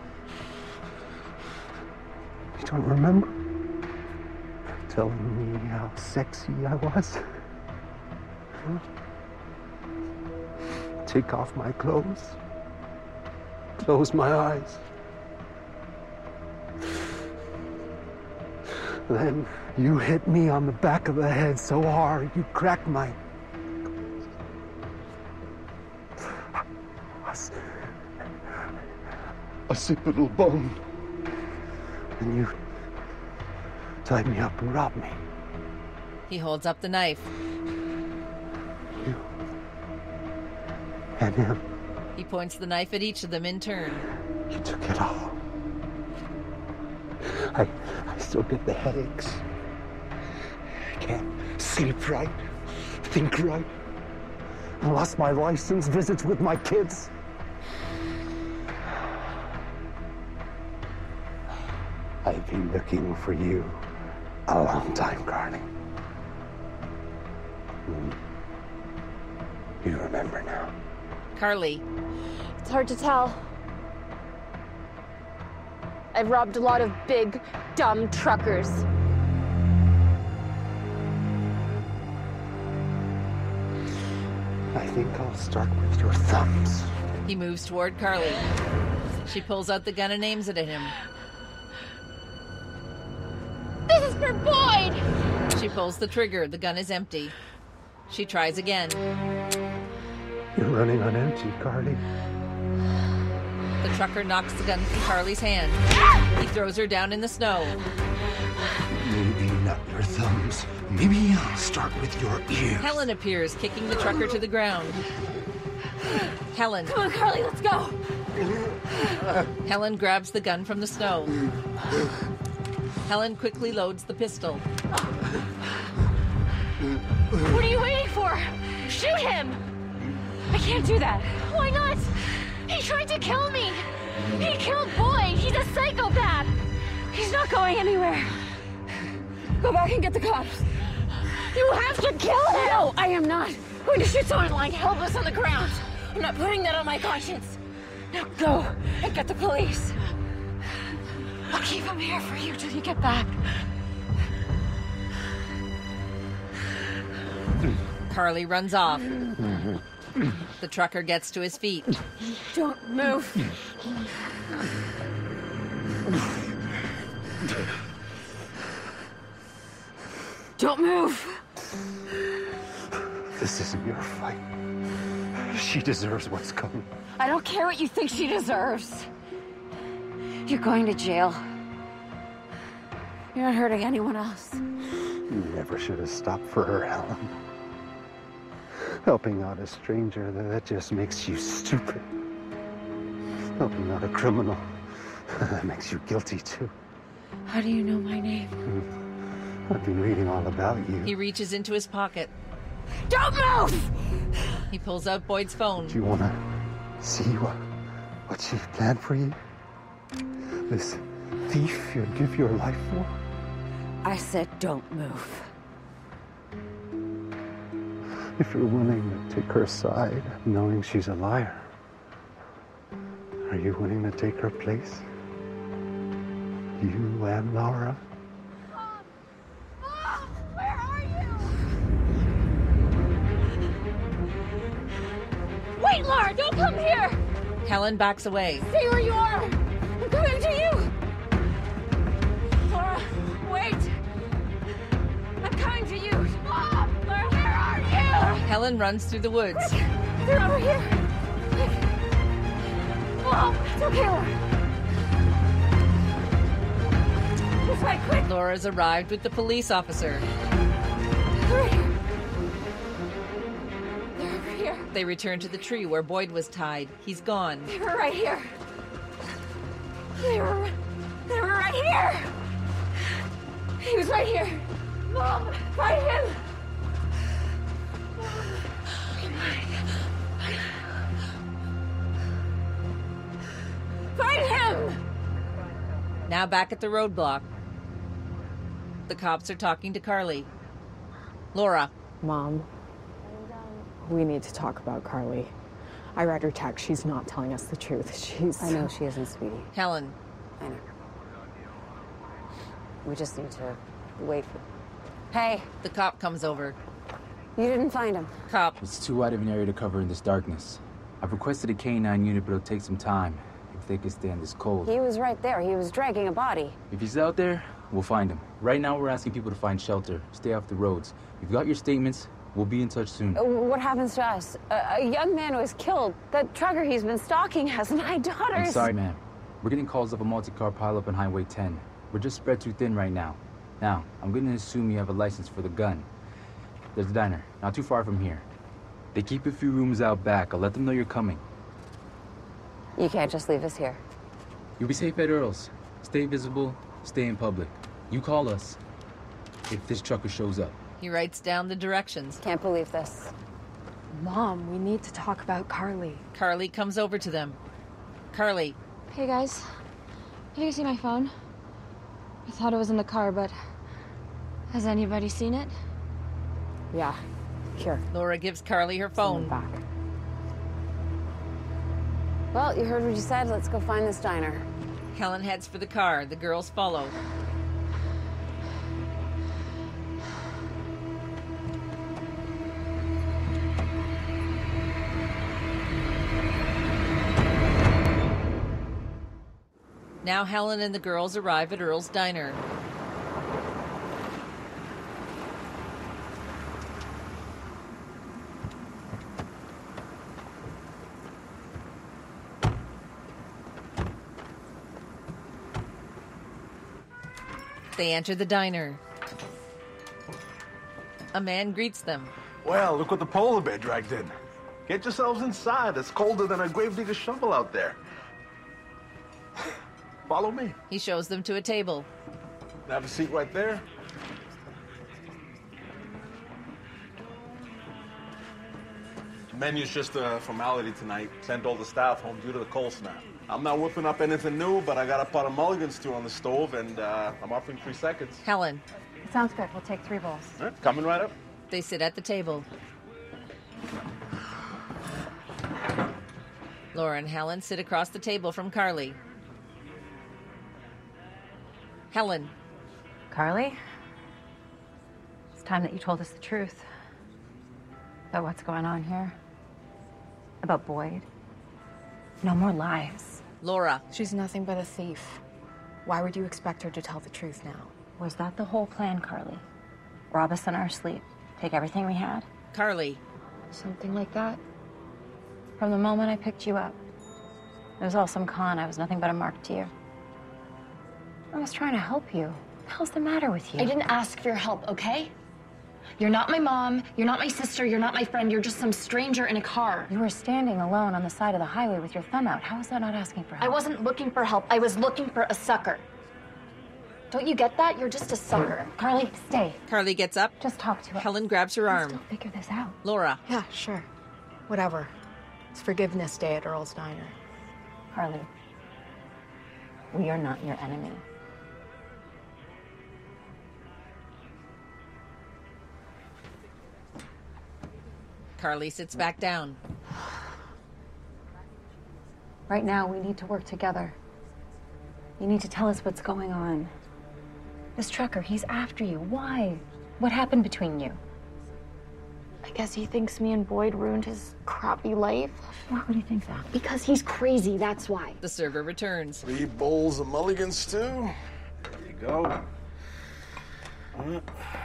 You don't remember telling me how sexy I was? Huh? Take off my clothes. Close my eyes. Then you hit me on the back of the head so hard you cracked my... occipital bone. And you tied me up and robbed me. He holds up the knife. You and him. He points the knife at each of them in turn. You took it all. I, I still get the headaches. I can't sleep right, think right. I lost my license, visits with my kids. I've been looking for you a long time, Carly. Hmm. You remember now. Carly. It's hard to tell. I've robbed a lot of big, dumb truckers. I think I'll start with your thumbs. He moves toward Carly. She pulls out the gun and aims it at him. This is for Boyd! She pulls the trigger. The gun is empty. She tries again. You're running on empty, Carly. The trucker knocks the gun from Carly's hand. He throws her down in the snow. Maybe not your thumbs. Maybe I'll start with your ears. Helen appears, kicking the trucker to the ground. Helen. Come on, Carly, let's go! Helen grabs the gun from the snow. Helen quickly loads the pistol. What are you waiting for? Shoot him! I can't do that. Why not? He tried to kill me! He killed Boyd! He's a psychopath! He's not going anywhere. Go back and get the cops. You have to kill him! No, I am not going to shoot someone lying helpless on the ground. I'm not putting that on my conscience. Now go and get the police. I'll keep him here for you till you get back. Carly runs off. The trucker gets to his feet. Don't move. Don't move. This isn't your fight. She deserves what's coming. I don't care what you think she deserves. You're going to jail. You're not hurting anyone else. You never should have stopped for her, Helen. Helping out a stranger, that just makes you stupid. Helping out a criminal, that makes you guilty too. How do you know my name? I've been reading all about you. He reaches into his pocket. Don't move! He pulls out Boyd's phone. Do you want to see what, what she planned for you? This thief you'd give your life for? I said don't move. If you're willing to take her side, knowing she's a liar, are you willing to take her place? You and Laura? Mom! Mom! Where are you? Wait, Laura! Don't come here! Helen backs away. Stay where you are! I'm coming to you! Laura, wait! I'm coming to you! Mom! Laura, where are you? Helen runs through the woods. Quick. They're over here! Quick. Mom! It's okay, Laura. This way, quick! Laura's arrived with the police officer. They're right here. They're over here. They return to the tree where Boyd was tied. He's gone. They were right here. They were... They were right here! He was right here. Mom, find him! Find him! Now back at the roadblock. The cops are talking to Carly. Laura. Mom, we need to talk about Carly. I read her text. She's not telling us the truth. She's... I know she isn't, sweetie. Helen. I know. We just need to wait for... Hey! The cop comes over. You didn't find him. Cop. It's too wide of an area to cover in this darkness. I've requested a K nine unit, but it'll take some time. If they can stand this cold. He was right there. He was dragging a body. If he's out there, we'll find him. Right now, we're asking people to find shelter. Stay off the roads. You've got your statements. We'll be in touch soon. Uh, what happens to us? A, a young man was killed. That trucker he's been stalking has my daughters. I'm sorry, ma'am. We're getting calls of a multi-car pileup on Highway ten. We're just spread too thin right now. Now, I'm going to assume you have a license for the gun. There's a diner, not too far from here. They keep a few rooms out back. I'll let them know you're coming. You can't just leave us here. You'll be safe at Earl's. Stay visible, stay in public. You call us if this trucker shows up. He writes down the directions. Can't believe this. Mom, we need to talk about Carly. Carly comes over to them. Carly. Hey guys, have you seen my phone? I thought it was in the car, but has anybody seen it? Yeah. Here. Laura gives Carly her phone. Back. Well, you heard what you said. Let's go find this diner. Helen heads for the car. The girls follow. Now Helen and the girls arrive at Earl's Diner. They enter the diner. A man greets them. Well, look what the polar bear dragged in. Get yourselves inside. It's colder than a gravedigger's shovel out there. Follow me. He shows them to a table. Have a seat right there. Menu's just a formality tonight. Sent all the staff home due to the cold snap. I'm not whipping up anything new, but I got a pot of mulligan stew on the stove, and uh, I'm offering three seconds. Helen. Sounds good. We'll take three bowls. All right, coming right up. They sit at the table. Laura and Helen sit across the table from Carly. Helen. Carly? It's time that you told us the truth about what's going on here. About Boyd. No more lies. Laura. She's nothing but a thief. Why would you expect her to tell the truth now? Was that the whole plan, Carly? Rob us in our sleep. Take everything we had? Carly. Something like that? From the moment I picked you up. It was all some con. I was nothing but a mark to you. I was trying to help you. What the hell's the matter with you? I didn't ask for your help, okay? You're not my mom, you're not my sister, you're not my friend, you're just some stranger in a car. You were standing alone on the side of the highway with your thumb out. How is that not asking for help? I wasn't looking for help, I was looking for a sucker. Don't you get that? You're just a sucker. Carly, stay. Carly gets up. Just talk to us. Helen grabs her arm. Still figure this out. Laura. Yeah, sure. Whatever. It's forgiveness day at Earl's Diner. Carly, we are not your enemy. Carly sits back down. Right now, we need to work together. You need to tell us what's going on. This trucker, he's after you. Why? What happened between you? I guess he thinks me and Boyd ruined his crappy life. Why would he think that? Because he's crazy, that's why. The server returns. Three bowls of mulligan stew. There you go. And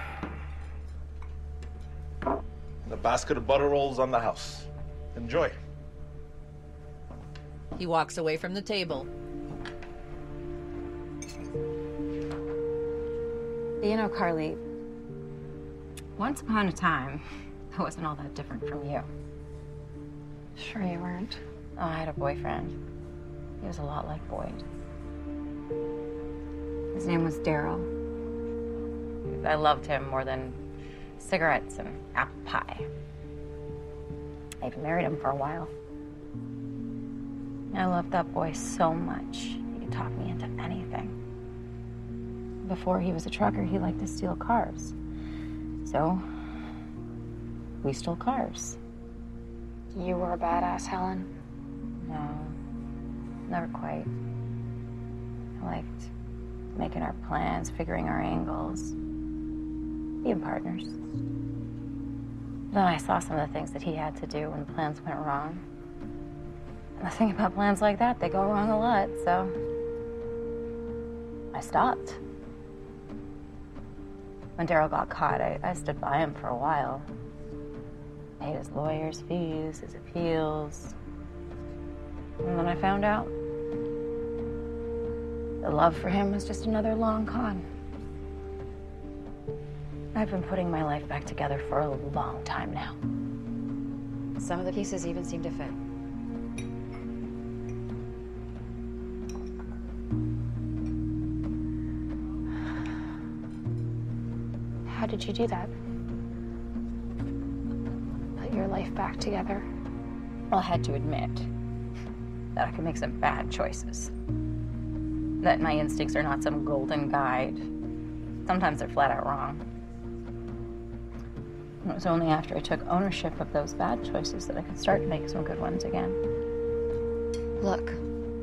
a basket of butter rolls on the house. Enjoy. He walks away from the table. You know, Carly, once upon a time, I wasn't all that different from you. Sure you weren't. Oh, I had a boyfriend. He was a lot like Boyd. His name was Daryl. I loved him more than cigarettes and apple pie. I even married him for a while. I loved that boy so much. He could talk me into anything. Before he was a trucker, he liked to steal cars. So, we stole cars. You were a badass, Helen. No, never quite. I liked making our plans, figuring our angles, being partners. Then I saw some of the things that he had to do when plans went wrong. And the thing about plans like that, they go wrong a lot, so I stopped. When Daryl got caught, I, I stood by him for a while. Paid his lawyer's fees, his appeals. And then I found out the love for him was just another long con. I've been putting my life back together for a long time now. Some of the pieces even seem to fit. How did you do that? Put your life back together? Well, I had to admit that I could make some bad choices. that my instincts are not some golden guide. Sometimes they're flat out wrong. It was only after I took ownership of those bad choices that I could start to make some good ones again. Look,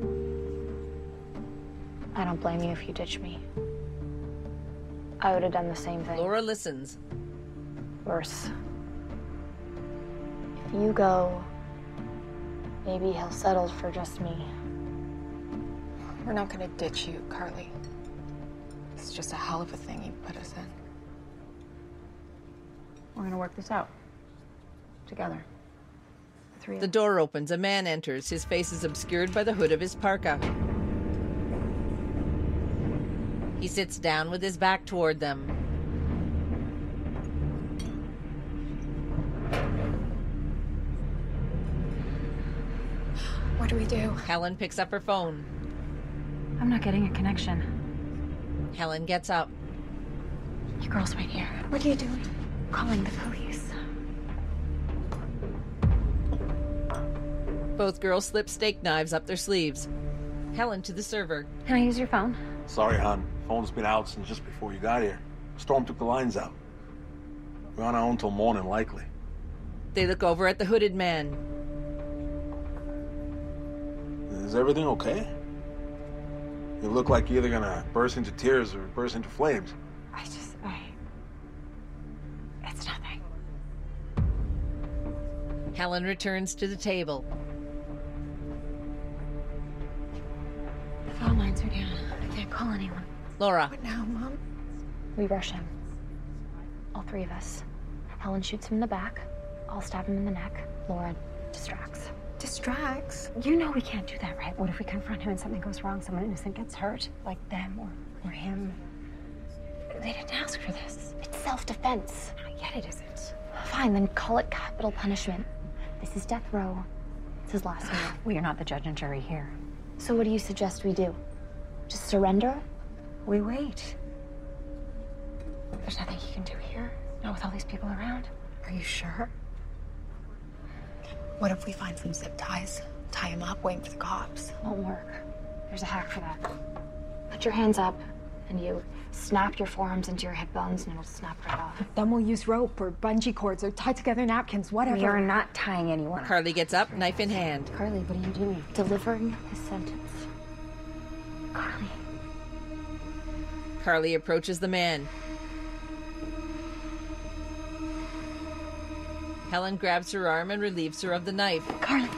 I don't blame you if you ditch me. I would have done the same thing. Laura listens. Worse. If you go, maybe he'll settle for just me. We're not gonna ditch you, Carly. It's just a hell of a thing you put us in. We're gonna work this out. Together. The three of The us. door opens. A man enters. His face is obscured by the hood of his parka. He sits down with his back toward them. What do we do? Helen picks up her phone. I'm not getting a connection. Helen gets up. You girls wait here. What are you doing? Calling the police. Both girls slip steak knives up their sleeves. Helen to the server. Can I use your phone? Sorry, hon. Phone's been out since just before you got here. Storm took the lines out. We're on our own till morning, likely. They look over at the hooded man. Is everything okay? You look like you're either gonna burst into tears or burst into flames. I just, I... It's nothing. Helen returns to the table. The phone lines are down. I can't call anyone. Laura. What now, Mom? We rush him. All three of us. Helen shoots him in the back. I'll stab him in the neck. Laura distracts. Distracts? You know we can't do that, right? What if we confront him and something goes wrong? Someone innocent gets hurt? Like them or, or him? They didn't ask for this. It's self-defense. Not yet, it isn't. Fine, then call it capital punishment. This is death row. It's his last meal. We are not the judge and jury here. So what do you suggest we do? Just surrender? We wait. There's nothing he can do here. Not with all these people around. Are you sure? What if we find some zip ties? Tie him up, waiting for the cops? Won't work. There's a hack for that. Put your hands up, and you snap your forearms into your hip bones, and it'll snap right off. Then we'll use rope or bungee cords or tie together napkins, whatever. We are not tying anyone. Carly gets up, knife in hand. Carly, what are you doing? Delivering his sentence. Carly. Carly approaches the man. Helen grabs her arm and relieves her of the knife. Carly.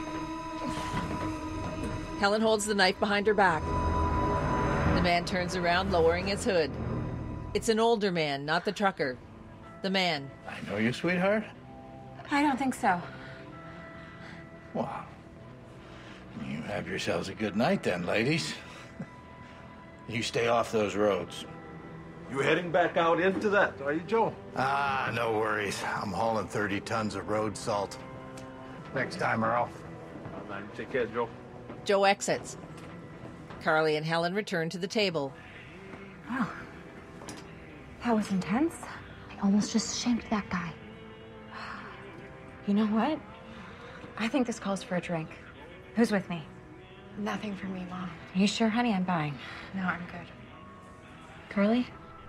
Helen holds the knife behind her back. The man turns around, lowering his hood. It's an older man, not the trucker. The man. I know you, sweetheart. I don't think so. Well, you have yourselves a good night then, ladies. You stay off those roads. You heading back out into that, are you, Joe? Ah, no worries. I'm hauling thirty tons of road salt. Next time, Earl. All right, take care, Joe. Joe exits. Carly and Helen return to the table. Wow. That was intense. I almost just shanked that guy. You know what? I think this calls for a drink. Who's with me? Nothing for me, Mom. Are you sure, honey? I'm buying. No, I'm good. Carly?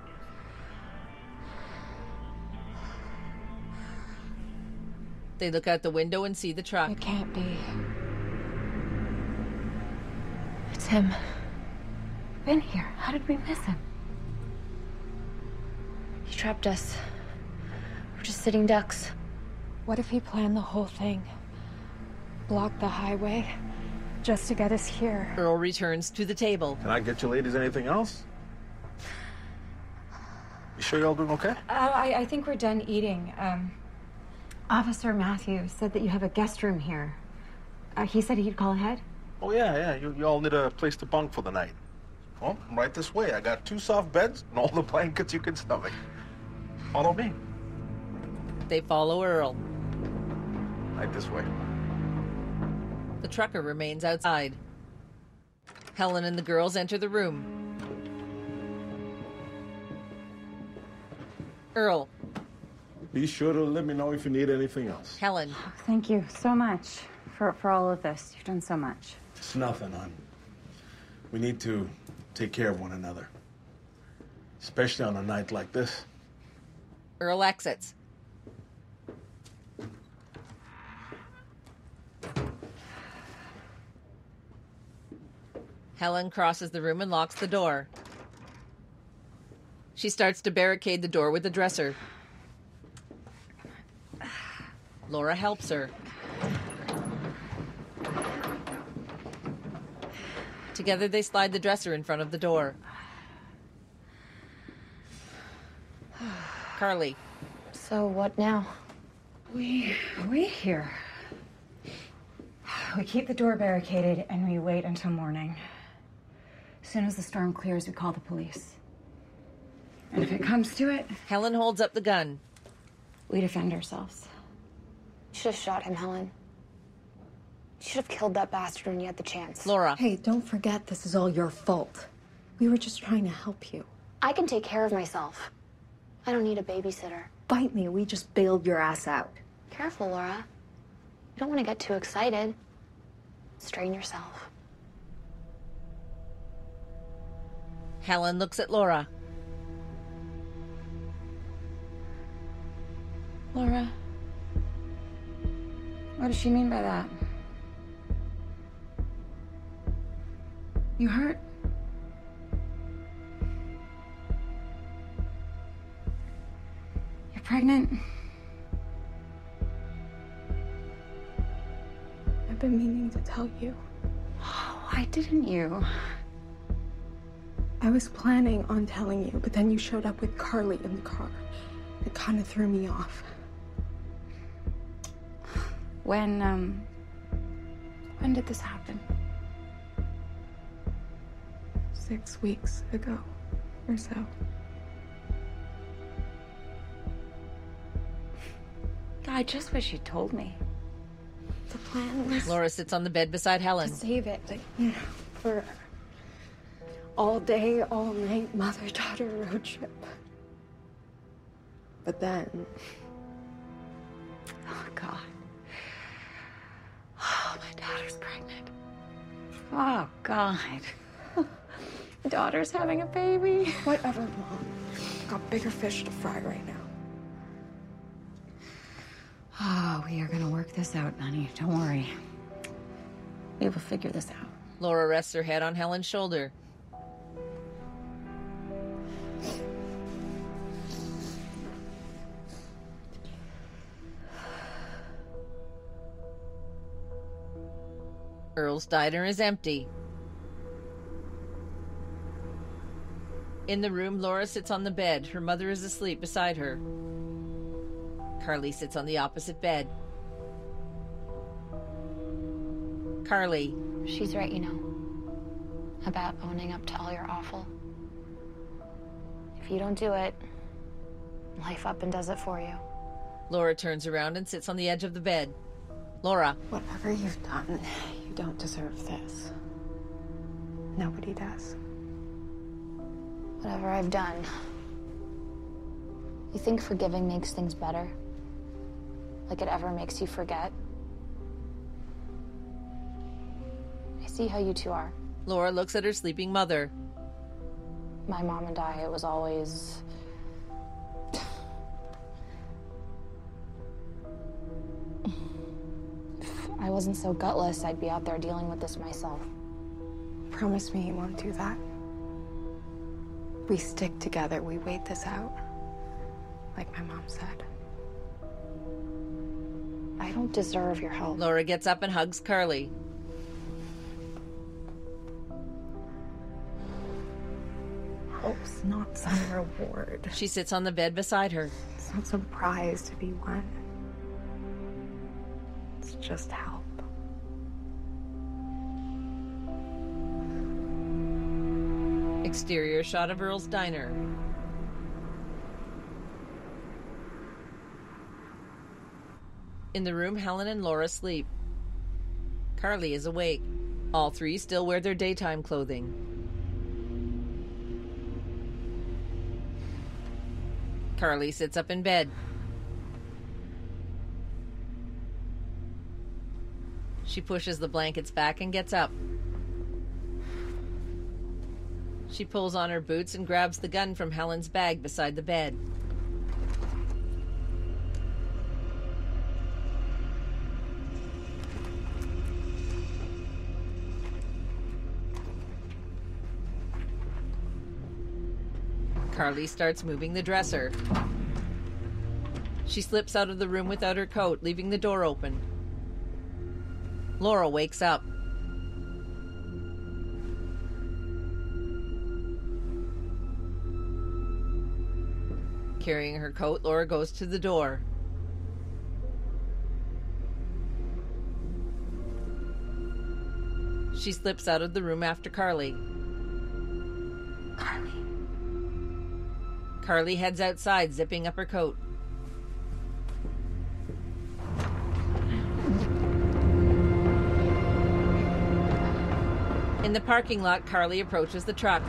They look out the window and see the truck. It can't be. It's him. Been here. How did we miss him? He trapped us. We're just sitting ducks. What if he planned the whole thing? Blocked the highway just to get us here? Earl returns to the table. Can I get you ladies anything else? You sure y'all doing okay? Uh, I, I think we're done eating. Um, Officer Matthews said that you have a guest room here. Uh, he said he'd call ahead. Oh, yeah, yeah. You, you all need a place to bunk for the night. Well, right this way. I got two soft beds and all the blankets you can stomach. Follow me. They follow Earl. Right this way. The trucker remains outside. Helen and the girls enter the room. Earl. Be sure to let me know if you need anything else. Helen. Oh, thank you so much for, for all of this. You've done so much. It's nothing, hon. We need to take care of one another. Especially on a night like this. Earl exits. Helen crosses the room and locks the door. She starts to barricade the door with the dresser. Laura helps her. Together they slide the dresser in front of the door. Carly. So what now? We wait here. We keep the door barricaded and we wait until morning. As soon as the storm clears, we call the police. And if it comes to it... Helen holds up the gun. We defend ourselves. You should have shot him, Helen. You should have killed that bastard when you had the chance. Laura. Hey, don't forget this is all your fault. We were just trying to help you. I can take care of myself. I don't need a babysitter. Bite me, we just bailed your ass out. Careful, Laura. You don't want to get too excited. Strain yourself. Helen looks at Laura. Laura, what does she mean by that? You hurt? You're pregnant? I've been meaning to tell you. Why didn't you? I was planning on telling you, but then you showed up with Carly in the car. It kind of threw me off. When, um... when did this happen? Six weeks ago, or so. I just wish you'd told me. The plan was... Laura sits on the bed beside Helen. To save it, like, you know, for all day, all night, mother-daughter road trip. But then... Oh, God. Oh, my daughter's pregnant. Oh, God. My daughter's having a baby. Whatever, Mom. I've got bigger fish to fry right now. Oh, we are gonna work this out, honey. Don't worry. We will figure this out. Laura rests her head on Helen's shoulder. Earl's diner is empty. In the room, Laura sits on the bed. Her mother is asleep beside her. Carly sits on the opposite bed. Carly. She's right, you know, about owning up to all your awful. If you don't do it, life up and does it for you. Laura turns around and sits on the edge of the bed. Laura. Whatever you've done, you don't deserve this. Nobody does. Whatever I've done. You think forgiving makes things better? Like it ever makes you forget? I see how you two are. Laura looks at her sleeping mother. My mom and I, it was always... If I wasn't so gutless, I'd be out there dealing with this myself. Promise me you won't do that. We stick together, we wait this out. Like my mom said. I don't deserve your help. Laura gets up and hugs Carly. Hope's not some reward. She sits on the bed beside her. It's not some prize to be won. It's just help. Exterior shot of Earl's diner. In the room, Helen and Laura sleep. Carly is awake. All three still wear their daytime clothing. Carly sits up in bed. She pushes the blankets back and gets up. She pulls on her boots and grabs the gun from Helen's bag beside the bed. Carly starts moving the dresser. She slips out of the room without her coat, leaving the door open. Laura wakes up. Carrying her coat, Laura goes to the door. She slips out of the room after Carly. Carly. Carly heads outside, zipping up her coat. In the parking lot, Carly approaches the truck.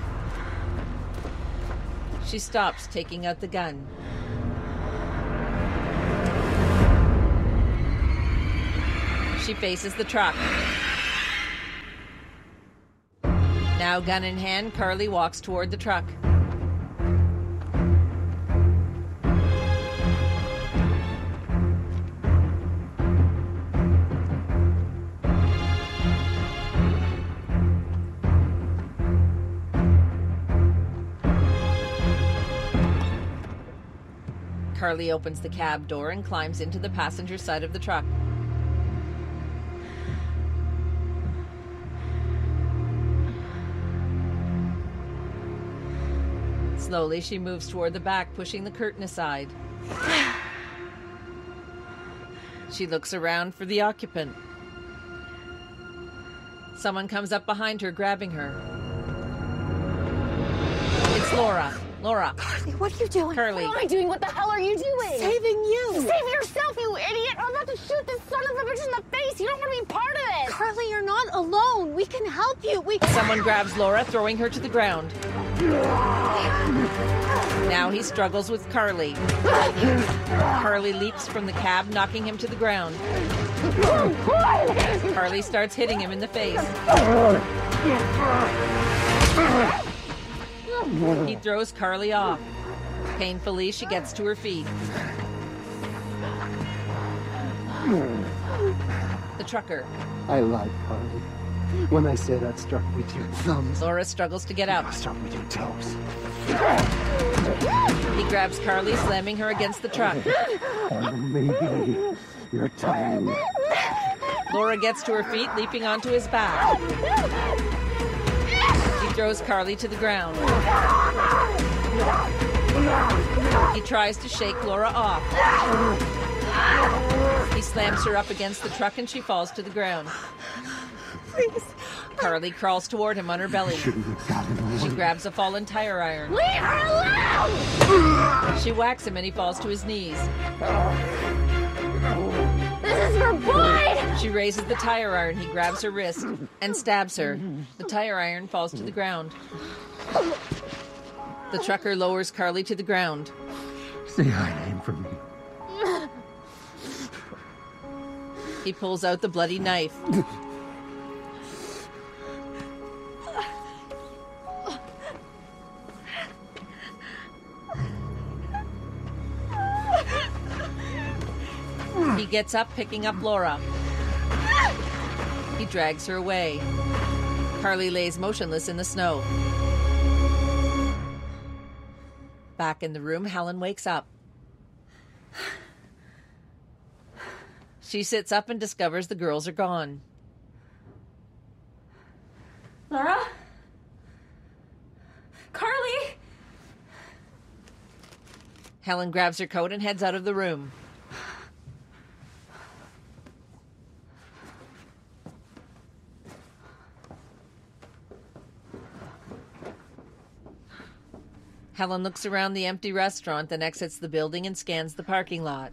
She stops, taking out the gun. She faces the truck. Now, gun in hand, Carly walks toward the truck. Carly opens the cab door and climbs into the passenger side of the truck. Slowly, she moves toward the back, pushing the curtain aside. She looks around for the occupant. Someone comes up behind her, grabbing her. It's Laura. Laura. Carly, what are you doing? Carly. What am I doing? What the hell are you doing? Saving you. Save yourself, you idiot! I'm about to shoot this son of a bitch in the face. You don't want to be part of it. Carly, you're not alone. We can help you. We. Someone grabs Laura, throwing her to the ground. Now he struggles with Carly. Carly leaps from the cab, knocking him to the ground. Carly starts hitting him in the face. He throws Carly off. Painfully, she gets to her feet. The trucker. I lied, Carly. When I said I'd start with your thumbs. Laura struggles to get out. I'll start with your toes. He grabs Carly, slamming her against the truck. Or maybe you're tired. Laura gets to her feet, leaping onto his back. He throws Carly to the ground. He tries to shake Laura off. He slams her up against the truck and she falls to the ground. Please. Carly crawls toward him on her belly. She grabs a fallen tire iron. Leave her alone! She whacks him and he falls to his knees. This is for Boyd! She raises the tire iron. He grabs her wrist and stabs her. The tire iron falls to the ground. The trucker lowers Carly to the ground. Say her name for me. He pulls out the bloody knife. He gets up, picking up Laura. He drags her away. Carly lays motionless in the snow. Back in the room, Helen wakes up. She sits up and discovers the girls are gone. Laura? Carly? Helen grabs her coat and heads out of the room. Helen looks around the empty restaurant, then exits the building and scans the parking lot.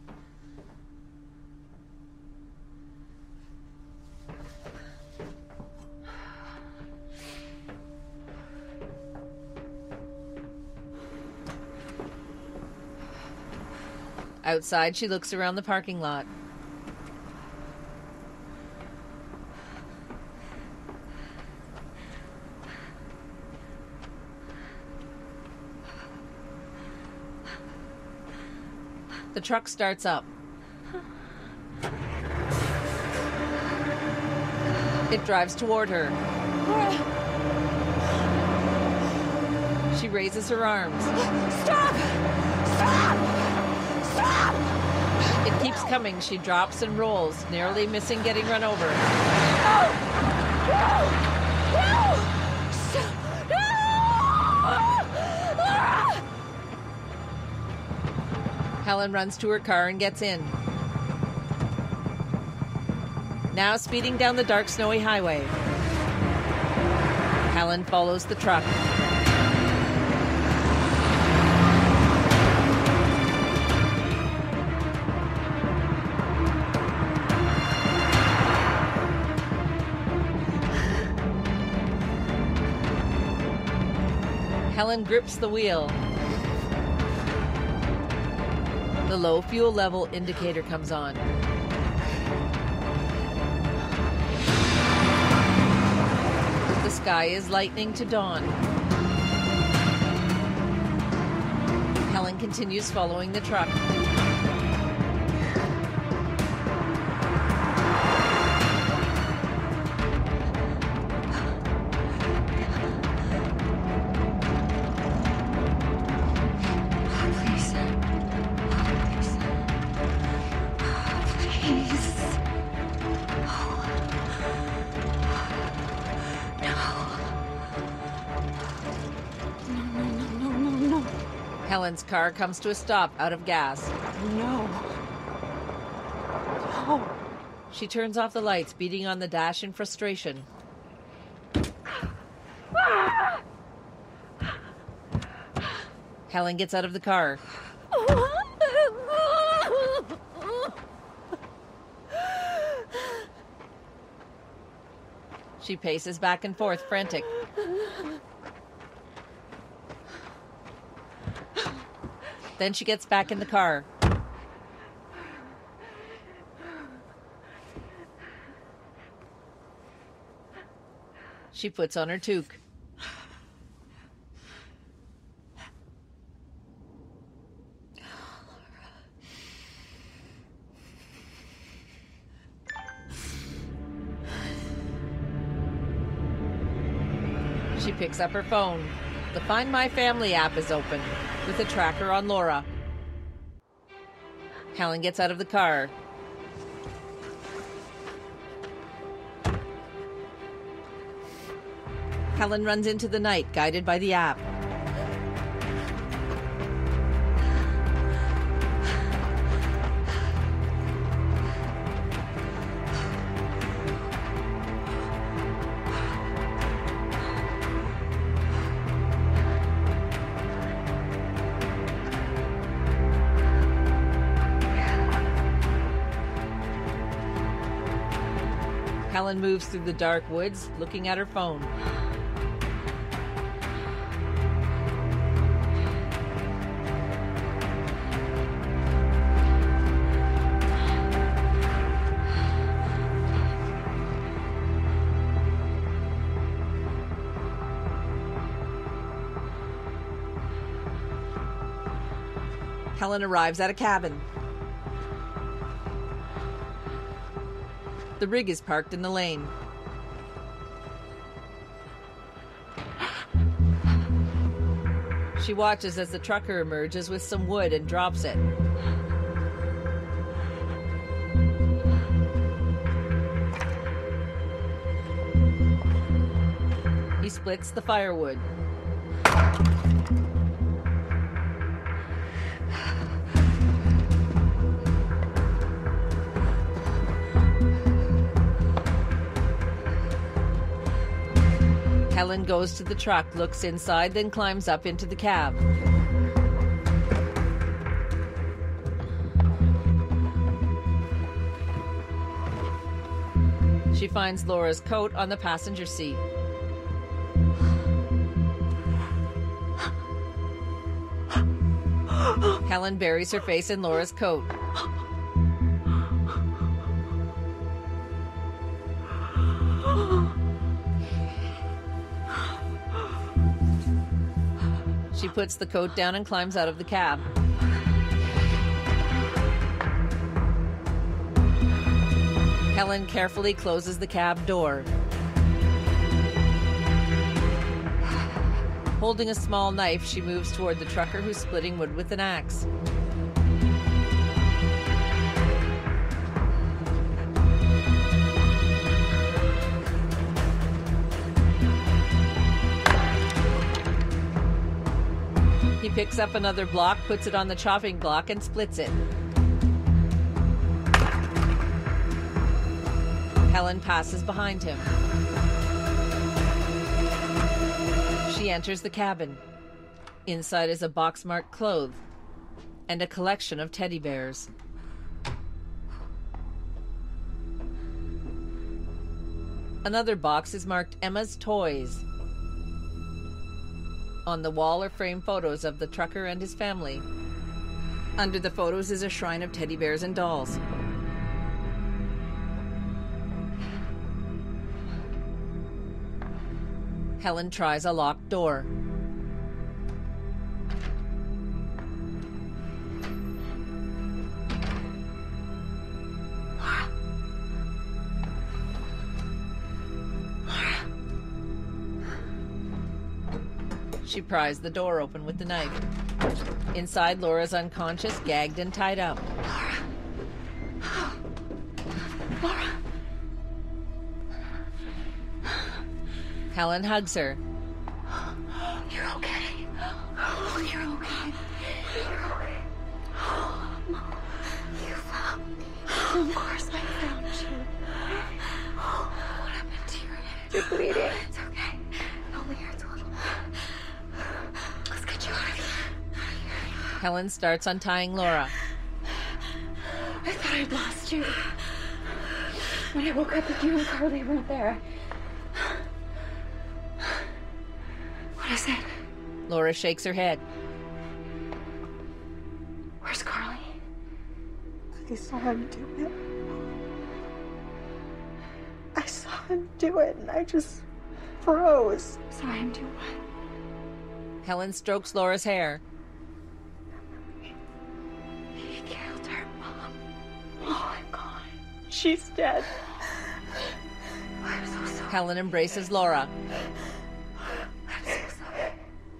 Outside, she looks around the parking lot. The truck starts up. It drives toward her. She raises her arms. Stop! Stop! Stop! It keeps coming. She drops and rolls, narrowly missing getting run over. No! No! No! Stop! No! Helen runs to her car and gets in. Now speeding down the dark, snowy highway. Helen follows the truck. Helen grips the wheel. The low fuel level indicator comes on. The sky is lightening to dawn. Helen continues following the truck. Helen's car comes to a stop out of gas. No. No. She turns off the lights, beating on the dash in frustration. Helen gets out of the car. She paces back and forth, frantic. Then she gets back in the car. She puts on her toque. She picks up her phone. The Find My Family app is open, with a tracker on Laura. Helen gets out of the car. Helen runs into the night, guided by the app. Helen moves through the dark woods, looking at her phone. Helen arrives at a cabin. The rig is parked in the lane. She watches as the trucker emerges with some wood and drops it. He splits the firewood. Helen goes to the truck, looks inside, then climbs up into the cab. She finds Laura's coat on the passenger seat. Helen buries her face in Laura's coat. She puts the coat down and climbs out of the cab. Helen carefully closes the cab door. Holding a small knife, she moves toward the trucker who's splitting wood with an axe. He picks up another block, puts it on the chopping block, and splits it. Helen passes behind him. She enters the cabin. Inside is a box marked clothes and a collection of teddy bears. Another box is marked Emma's Toys. On the wall are framed photos of the trucker and his family. Under the photos is a shrine of teddy bears and dolls. Helen tries a locked door. She pries the door open with the knife. Inside, Laura's unconscious, gagged and tied up. Laura. Laura. Helen hugs her. You're okay. Oh, you're okay. You're okay. Oh, Mom, you found me. Of course I found you. Oh, what happened to your head? You're bleeding. It's okay. It only hurts a little. Let's get you out of here. Helen starts untying Laura. I thought I'd lost you. When I woke up, you and Carly weren't there. What is it? Laura shakes her head. Where's Carly? I saw him do it. I saw him do it, and I just froze. Saw him do what? Helen strokes Laura's hair. He killed her, Mom. Oh my God. She's dead. I'm so sorry. Helen embraces Laura. I'm so sorry.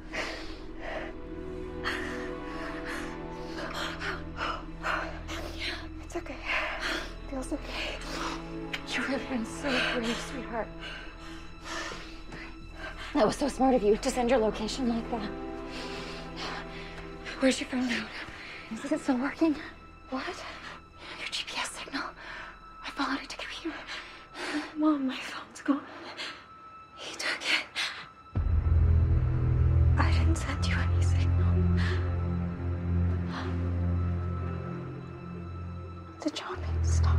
It's okay. Feels okay. You have been so brave, sweetheart. That was so smart of you to send your location like that. Where's your phone now? Is it still working? What? Your G P S signal. I followed it to computer. Mom, my phone's gone. He took it. I didn't send you any signal. The chopping stopped.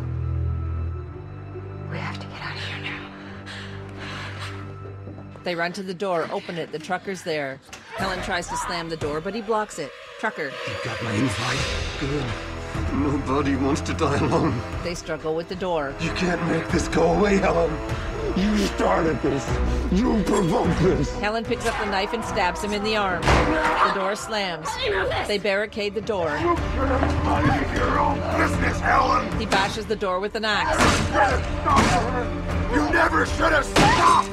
We have to get out of here now. They run to the door, open it. The trucker's there. Helen tries to slam the door, but he blocks it. Trucker. You got my invite. Good. Nobody wants to die alone. They struggle with the door. You can't make this go away, Helen. You started this. You provoked this. Helen picks up the knife and stabs him in the arm. The door slams. They barricade the door. You mind your own business, Helen. He bashes the door with an axe. You never should have stopped.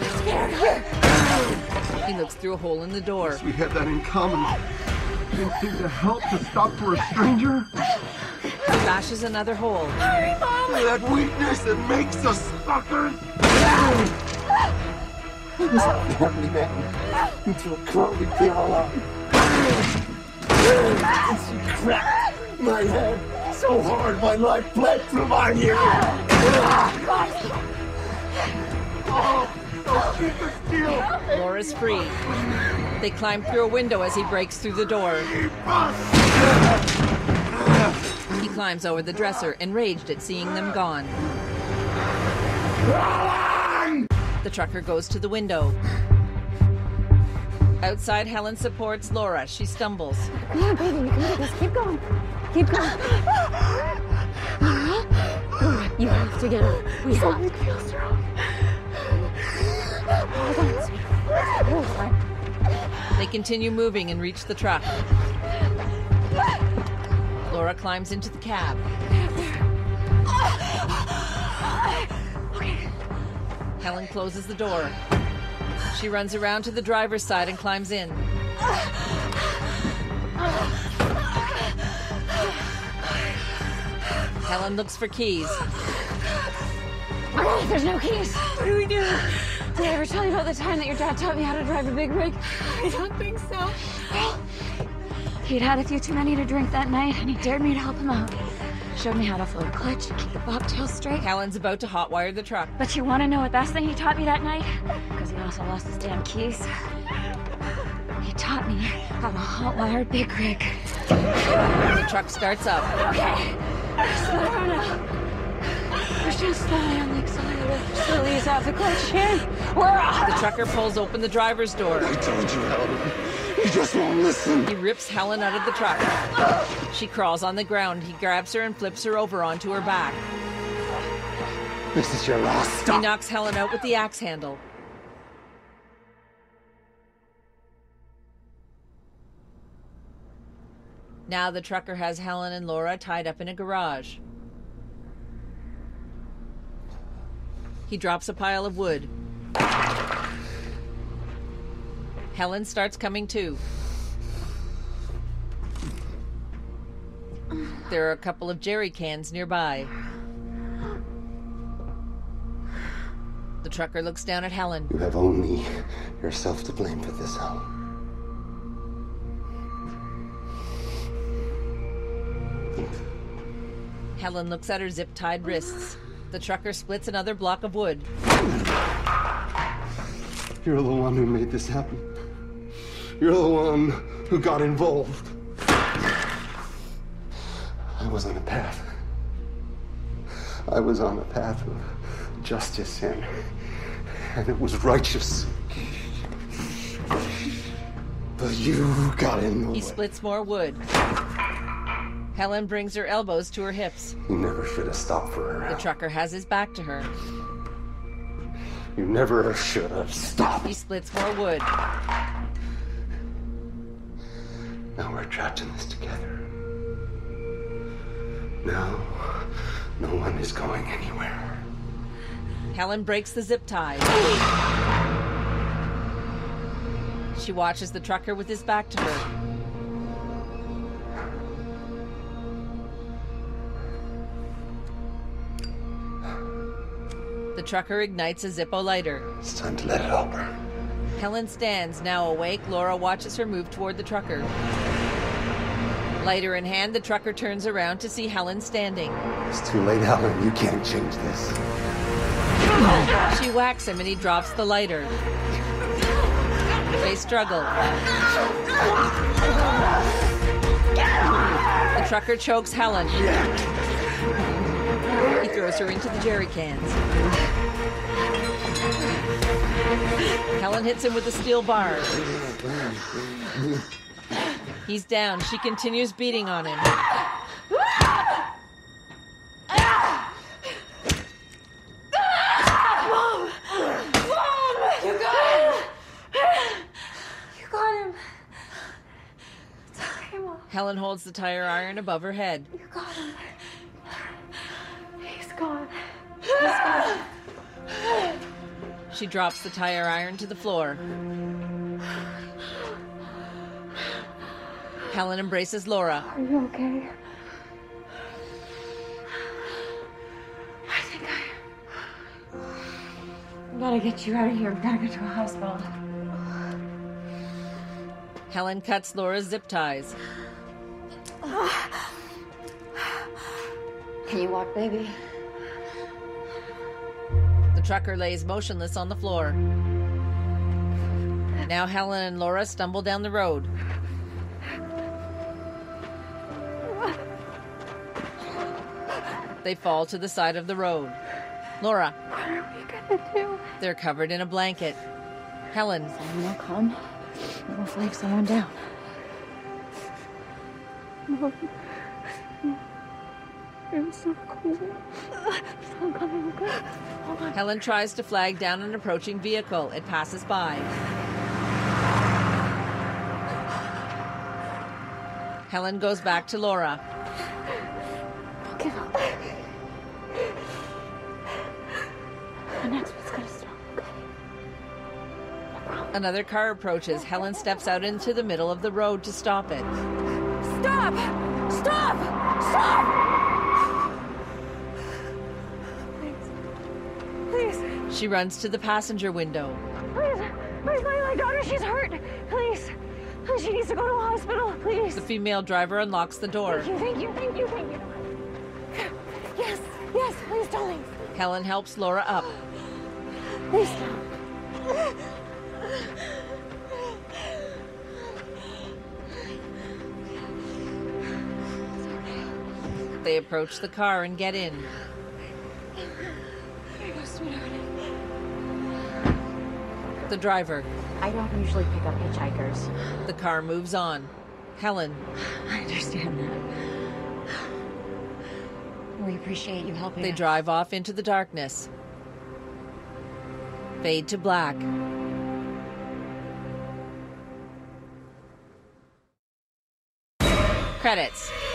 He looks through a hole in the door. We had that in common. Anything to help to stop for a stranger? He bashes another hole. Hurry, Mom! That weakness that makes us suckers! I was a family man until Carly came along. She cracked my head so hard my life bled through my ear. Oh, so keep it still. Laura's free. They climb through a window as he breaks through the door. He climbs over the dresser, enraged at seeing them gone. The trucker goes to the window. Outside, Helen supports Laura. She stumbles. Come on, baby, you can do this. Keep going. Keep going. Laura? Laura, you have to get up. We have to feel strong. Hold on, sweetheart. Hold on. They continue moving and reach the truck. Laura climbs into the cab. Helen closes the door. She runs around to the driver's side and climbs in. Helen looks for keys. Oh, there's no keys. What do we do? Did I ever tell you about the time that your dad taught me how to drive a big rig? I don't think so. Well, he'd had a few too many to drink that night, and he dared me to help him out. Showed me how to float a clutch and keep the bobtail straight. Helen's about to hotwire the truck. But you want to know what best thing he taught me that night? Because he also lost his damn keys. He taught me how to hotwire a big rig. The truck starts up. Okay. Slow down now. Push down slowly on the accelerator. Slowly ease off the clutch in. We're off. The trucker pulls open the driver's door. I told you, Helen. You just won't listen. He rips Helen out of the truck. She crawls on the ground. He grabs her and flips her over onto her back. This is your last stop. He knocks Helen out with the axe handle. Now the trucker has Helen and Laura tied up in a garage. He drops a pile of wood. Helen starts coming to. There are a couple of jerry cans nearby. The trucker looks down at Helen. You have only yourself to blame for this, Helen. Helen looks at her zip-tied wrists. The trucker splits another block of wood. You're the one who made this happen. You're the one who got involved. I was on a path. I was on a path of justice, and, and it was righteous. But you got in the He way. splits more wood. Helen brings her elbows to her hips. You never should have stopped for her. The trucker has his back to her. You never should have stopped. He splits more wood. Now we're trapped in this together. Now, no one is going anywhere. Helen breaks the zip tie. She watches the trucker with his back to her. The trucker ignites a Zippo lighter. It's time to let it all burn. Helen stands, now awake. Laura watches her move toward the trucker. Lighter in hand, the trucker turns around to see Helen standing. It's too late, Helen. You can't change this. She whacks him and he drops the lighter. They struggle. The trucker chokes Helen. He throws her into the jerry cans. Helen hits him with a steel bar. He's down. She continues beating on him. Mom! Mom! You got him! You got him. It's okay, Mom. Helen holds the tire iron above her head. You got him. He's gone. He's gone. She drops the tire iron to the floor. Helen embraces Laura. Are you okay? I think I am. We gotta get you out of here. We gotta get to a hospital. Helen cuts Laura's zip ties. Can you walk, baby? The trucker lays motionless on the floor. Now Helen and Laura stumble down the road. They fall to the side of the road. Laura. What are we gonna do? They're covered in a blanket. Helen. Someone will come. We'll flag someone down. Mom. I'm so cold. I'm coming. Okay. Hold on. Helen tries to flag down an approaching vehicle. It passes by. Helen goes back to Laura. Don't give up. The next one's gonna stop. Another car approaches. Helen steps out into the middle of the road to stop it. Stop! Stop! Stop! Please. Please. She runs to the passenger window. Please. Please, my, my daughter, she's hurt. Please. She needs to go to a hospital, please. The female driver unlocks the door. Thank you, thank you, thank you, thank you. Yes, yes, please, darling. Helen helps Laura up. Please. They approach the car and get in. There you go, sweetheart. The driver. I don't usually pick up hitchhikers. The car moves on. Helen. I understand that. We appreciate you helping They us. drive off into the darkness. Fade to black. Credits.